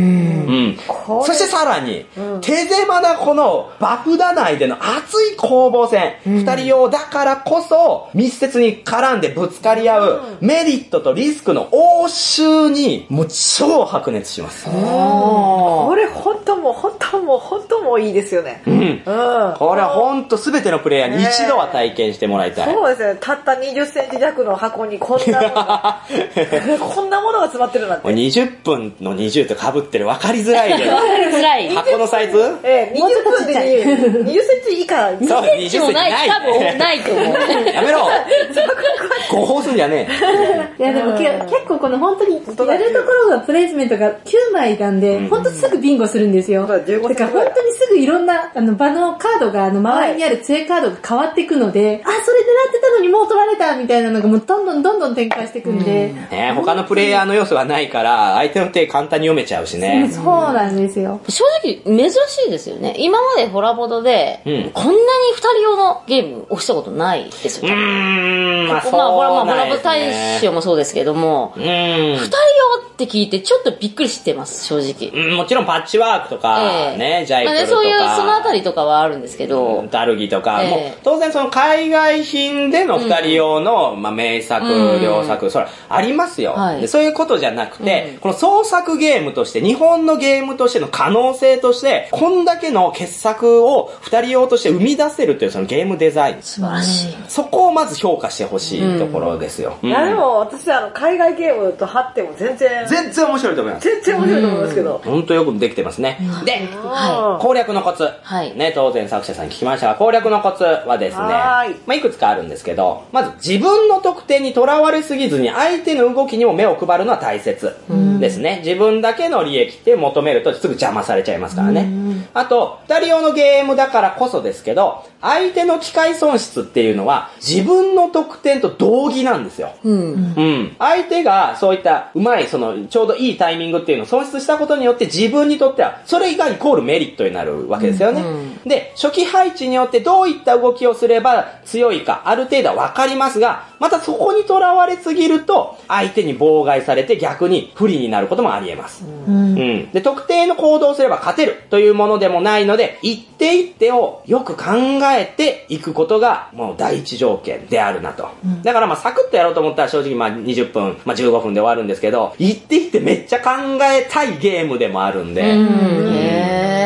そしてさらに、うん、手狭なこのバフ札内での熱い攻防戦、うん、二人用だからこそ密接に絡んでぶつかり合う、うん、メリットとリスクの応酬にもう超白熱します。 これ本当もう本当もう本当もういいですよね。うん。うん、 これは本当すべてのプレイヤーに一度は体験してもらいたい。 そうですね。たったにじゅっセンチ弱の箱にこんなものがこんなものが詰まってるなんて。 にじゅっぷんのにじゅうと被ってる分かりづらいけど。 分かりづらい。 箱のサイズ？ ええ、にじゅっぷんでにじゅっセンチ以下。 にじゅっセンチもない。多分ないと思う。 やめろ。ご放すんじゃねえ。いやでも結構この本当にやるところがプレイスメントがきゅうまいなんで、本当すぐビンゴするんですよ。だから本当にすぐいろんなあの場のカードがあの周りにある杖カードが変わっていくので、あ、それ狙ってたのにもう取られたみたいなのがもうどんどんどんどん展開していくんで。 ね、他のプレイヤーの要素がないから相手の手簡単に読めちゃうしね。 そうなんですよ。 正直珍しいですよね。今までホラボドで、うん、こんなに二人用のゲーム押したことないですよね。うーん、まあそうまあ、これはまあホラボド大賞もそうですけども、二人用って聞いてちょっとびっくりしてます、正直。 うん、もちろんパッチワークとか、えー、ね、ジャイプルとか、 そういうそのあたりとかはあるんですけど、 うん、ダルギとか、えー、もう当然その海外品での二人用の、うん、まあ名作、うん、良作、それありますよ、はい、で。そういうことじゃなくて、うん、この創作ゲームとして、日本のゲームとしての可能性として、こんだけの傑作を二人用として生み出せるというそのゲームデザイン。 素晴らしい。 そこをまず評価してほしいところですよ。 うん、いやでも私あの海外ゲームと貼っても全然全然面白いと思います。 全然面白いと思いますけど。 本当よくできてますね。で、はい、攻略のコツ、はい、ね、当然作者さんに聞きましたが、攻略のコツはですね、はい、まあいくつかあるんですけど、まず自分の得点にとらわれすぎずに相手の動きにも目を配るのは大切ですね。自分だけの利益って求めるとすぐ邪魔されちゃいますからね。あと、二人用のゲームだからこそですけど、相手の機械損失っていうのは自分の得点と同義なんですよ。うん。うん。相手がそういったうまい、そのちょうどいいタイミングっていうのを損失したことによって自分にとってはそれがイコールメリットになるわけですよね。うん、で、初期配置によってどういった動きをすれば強いかある程度はわかりますが、またそこにとらわれすぎると相手に妨害されて逆に不利になることもあり得ます。うん。うん。で、特定の行動をすれば勝てるというものでもないので、一手一手をよく考えていくことがもう第一条件であるなと。うん、だからまあサクッとやろうと思ったら正直まあにじゅっぷん、まあじゅうごふんで終わるんですけど、一手一手めっちゃ考えたいゲームでもあるんで。うん、へー。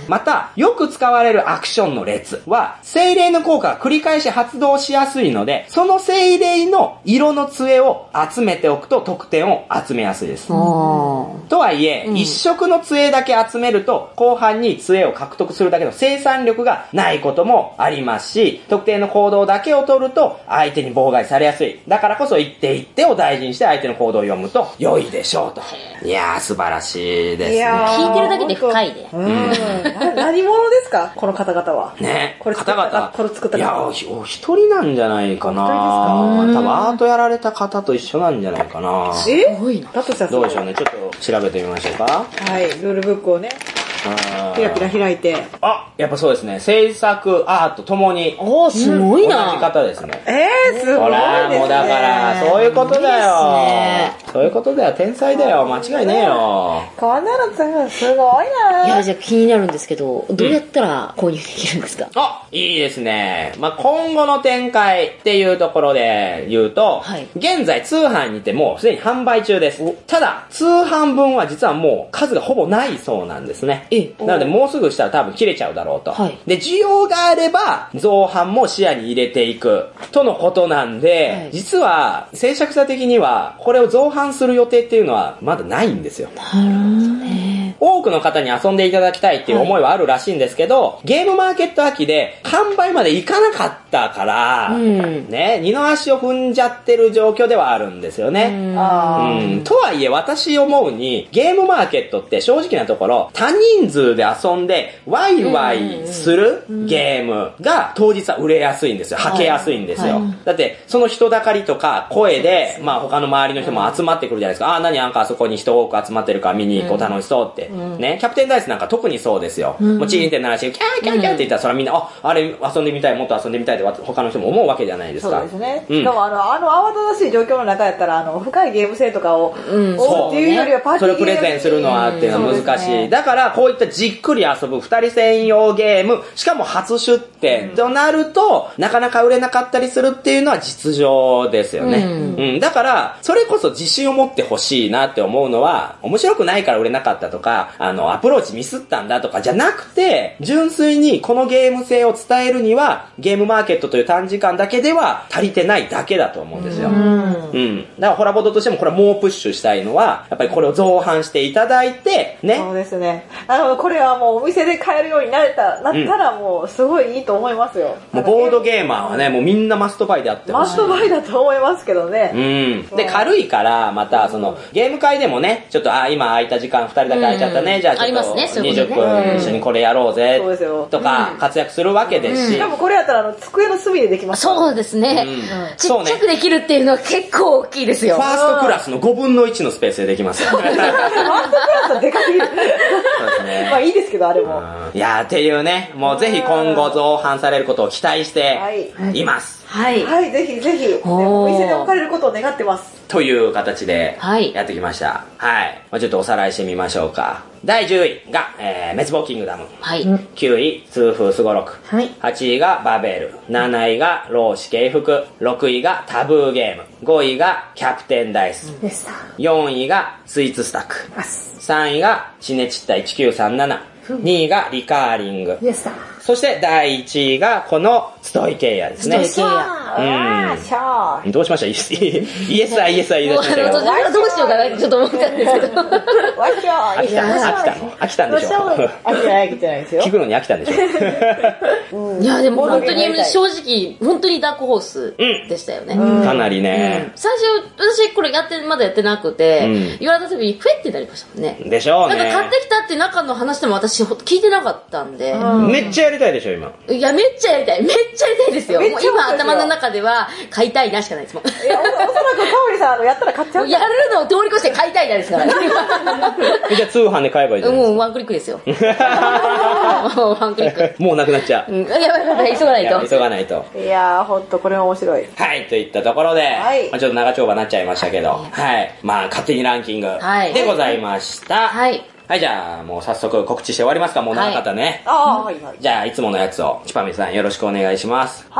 また、よく使われるアクションの列は、精霊の効果が繰り返し発動しやすいので、その精霊の色の杖を集めておくと得点を集めやすいです。とはいえ、うん、一色の杖だけ集めると、後半に杖を獲得するだけの生産力がないこともありますし、特定の行動だけを取ると、相手に妨害されやすい。だからこそ一手一手を大事にして相手の行動を読むと良いでしょうと。いやー、素晴らしいですね。 聞いてるだけで深いで。 うん。何者ですかこの方々は。 ね。 これ作った方、これ作った方。 いや、お一人なんじゃないかな。多分アートやられた方と一緒なんじゃないかな。 えすごいな。だとしたらどうでしょうね。ちょっと調べてみましょうか。 はい、ルールブックをね。ピラピラ開いて。 あ、やっぱそうですね。制作、アートともに。 おー、すごいな。 同じ方ですね。 えー、すごいですね。ほら、 もうだから、そういうことだよ。そういうことだよ。天才だよ。間違いねえよ。 こんなのすごいな。 いや、じゃあ気になるんですけど、どうやったら購入できるんですか？ あ、いいですね。まあ、今後の展開っていうところで言うと、はい、現在通販にてもうすでに販売中です。ただ、通販分は実はもう数がほぼないそうなんですね。えなのでもうすぐしたら多分切れちゃうだろうと。はい、で、需要があれば造販も視野に入れていくとのことなんで、はい、実は制作者的にはこれを造販する予定っていうのはまだないんですよ。なるほどね。多くの方に遊んでいただきたいっていう思いはあるらしいんですけど、はい、ゲームマーケット秋で販売までいかなかったから、うん、ね、二の足を踏んじゃってる状況ではあるんですよね。うんうん、とはいえ私思うにゲームマーケットって正直なところ多人数で遊んでワイワイするゲームが当日は売れやすいんですよ。はけやすいんですよ。はいはい、だってその人だかりとか声で、まあ他の周りの人も集まってくるじゃないですか。ああ、何なんかあそこに人多く集まってるから見に行こう、楽しそうって。ね、キャプテンダイスなんか特にそうですよ。もうチーンって鳴らしてキャーキャーキャーって言ったらそれはみんな、あ、あれ遊んでみたい、もっと遊んでみたいって他の人も思うわけじゃないですか。 そうですね。しかもあの、あの慌ただしい状況の中やったら、あの、深いゲーム性とかを、うん、追うっていうよりはパーティーゲーム。 それをプレゼンするのはっていうのは難しい。ね、だからこういったじっくり遊ぶ二人専用ゲーム、しかも初出店となると、うん、なかなか売れなかったりするっていうのは実情ですよね。うん。うん、だから、それこそ自信を持ってほしいなって思うのは、面白くないから売れなかったとか、あの、アプローチミスったんだとかじゃなくて、純粋にこのゲーム性を伝えるには、ゲームマーケットという短時間だけでは足りてないだけだと思うんですよ。うん。うん。だからホラボドとしてもこれはもうプッシュしたいのは、やっぱりこれを造販していただいて、ね。 そうですね。あの、これはもうお店で買えるようになれた、なったらもうすごいいいと思いますよ。 もうボードゲーマーはね、もうみんなマストバイであってほしい。 マストバイだと思いますけどね。 うん。で、軽いから、またその、ゲーム会でもね、ちょっと、あ、今空いた時間ふたりだけ空いちゃったね、じゃあちょっとにじゅっぷん一緒にこれやろうぜ、とか活躍するわけですし。 しかもこれやったらあの、机の隅でできます。 そうですね。ちっちゃくできるっていうのは結構大きいですよ。 ファーストクラスのごぶんのいちのスペースでできますよ。 ファーストクラスはでかすぎる。そうですね。まあいいですけど、あれも。 いやーっていうね、もうぜひ今後造販されることを期待しています。 はい。はい、ぜひぜひ、お店で置かれることを願ってます。 という形で、やってきました。はい。まあ、ちょっとおさらいしてみましょうか。だいじゅういが、えー、滅亡キングダム。はい。きゅうい、痛風すごろく。はい。はちいがバベル。なないが老子敬服。ろくいがタブーゲーム。ごいがキャプテンダイス。よんいがスイーツスタック。さんいがシネチッタいちきゅうさんなな。にいがリカーリング。そしてだいいちいがこのストイケイヤですね。 ストイケイヤ。 うん。どうしました？イエスはイエスは言い出しましたけど。 どうしようかなってちょっと思ったんですけど。 わっしょー。 飽きたの？飽きたの？飽きたんでしょ？ 飽きてない飽きてないですよ。 聞くのに飽きたんでしょ？ いやでも本当に正直、本当にダークホースでしたよね。 かなりね。 最初、私これやって、まだやってなくて、言われた時にフェってなりましたもんね。 でしょうね。 なんか買ってきたって中の話でも私聞いてなかったんで。 めっちゃやりたいでしょ、今。 いや、めっちゃやりたい。めっちゃやりたいですよ。もう今頭の中では買いたいなしかないですもん。いや、おそらくかおりさんやったら買っちゃう。 やるのを通り越して買いたいなですからね。 じゃあ通販で買えばいいじゃん。 もうワンクリックですよ。もうワンクリック。 もうなくなっちゃう。 やばいやばい、急がないと。 急がないと。 いやー、ほんとこれは面白い。 はい、といったところで、はい、まあちょっと長丁場になっちゃいましたけど、はい。まあ勝手にランキングでございました。はい。はい、じゃあ、もう早速告知して終わりますか？もう長かったね。 ああ、はいはい。 じゃあ、いつものやつを、チパミさんよろしくお願いします。 はい。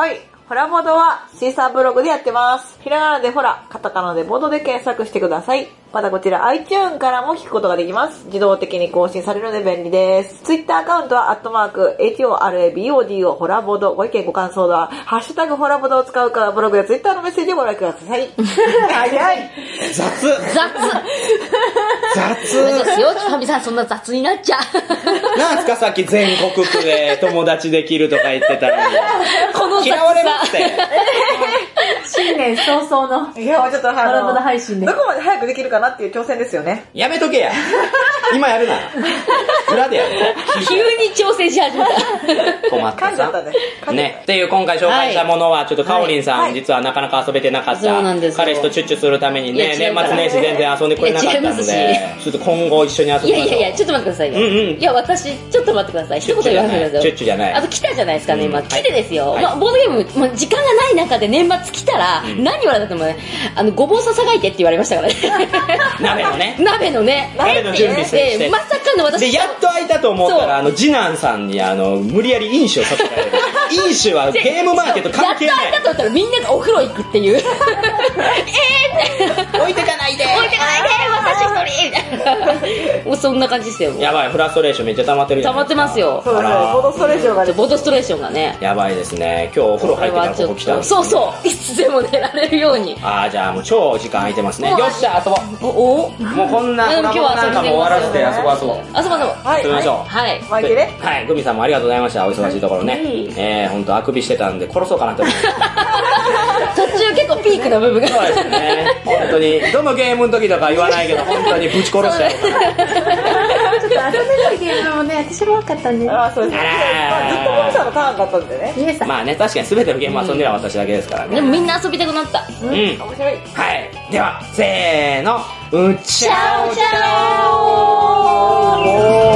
ホラボドはシーサーブログでやってます。ひらがなでホラ、カタカナでボドで検索してください。またこちら iTunes からも聞くことができます。自動的に更新されるので便利です。Twitter アカウントはアットマーク エイチオーアールエービーオーディーオー ホラボド。ご意見ご感想はハッシュタグホラボドを使うかブログや Twitter のメッセージをご覧ください。早い。 雑。 雑。 雑。 なんかよ、ファミさんそんな雑になっちゃう。 なんすかさっき全国区で友達できるとか言ってたのに。 この雑さ。 嫌われますって。 新年早々の。 いや、ちょっとあの、ホラボド配信で。 どこまで早くできるかなっていう挑戦ですよね。 やめとけや。今やるな。裏でやる。 急に挑戦し始めた。 困ったさ。 ね。 ね。っていう今回紹介したものは、ちょっとカオリンさん、実はなかなか遊べてなかった。 そうなんです。 彼氏とチュッチュするためにね、年末年始全然遊んでくれなかったので、ちょっと今後一緒に遊びましょう。 いやいやいや、ちょっと待ってくださいよ。うんうん。いや、私、ちょっと待ってください。一言言わせてください。 チュッチュじゃない。 あと来たじゃないですかね、今。来てですよ。まあ、ボードゲーム、まあ、時間がない中で年末来たら、何言われたってもね、あの、ごぼうささがいてって言われましたからね。 鍋のね。 鍋のね。 鍋の準備して。 まさかの私。 で、やっと開いたと思ったら、あの、次男さんに、あの、無理やり飲酒をさせられる。飲酒はゲームマーケット関係ない。 やっと開いたと思ったらみんながお風呂行くっていう。えーって。 置いてかないで置いてかないで私一人もうそんな感じですよ。 やばい、フラストレーションめっちゃ溜まってるじゃ溜まってますよ。 そうですね。ボドストレーションがね。 ボドストレーションがね。 やばいですね。今日お風呂入ってからここ来たんです。 そうそう。いつでも寝られるように。 あー、じゃあもう超時間空いてますね。よっしゃ、遊ぼう。 おおもうこんなコラボなんかも終わらせて遊ぼう遊ぼう。 遊ぼう遊ぼう。 はい。遊びましょう。 はい。 マイケね。 はい。グミさんもありがとうございました。お忙しいところね。えー、ほんとあくびしてたんで殺そうかなと思って。 途中結構ピークな部分が。 そうですね。本当に、どのゲームの時とか言わないけど、本当にぶち殺しちゃう。 ちょっと遊べないゲームもね、私も多かったんで。 ああ、そうですね。ずっとゴミさんのターンだったんでね。 まあね、確かに全てのゲーム遊んでるのは私だけですからね。 でもみんな遊びたくなった。 うん。 面白い。 はい。では、せーの。うっちゃおちゃおー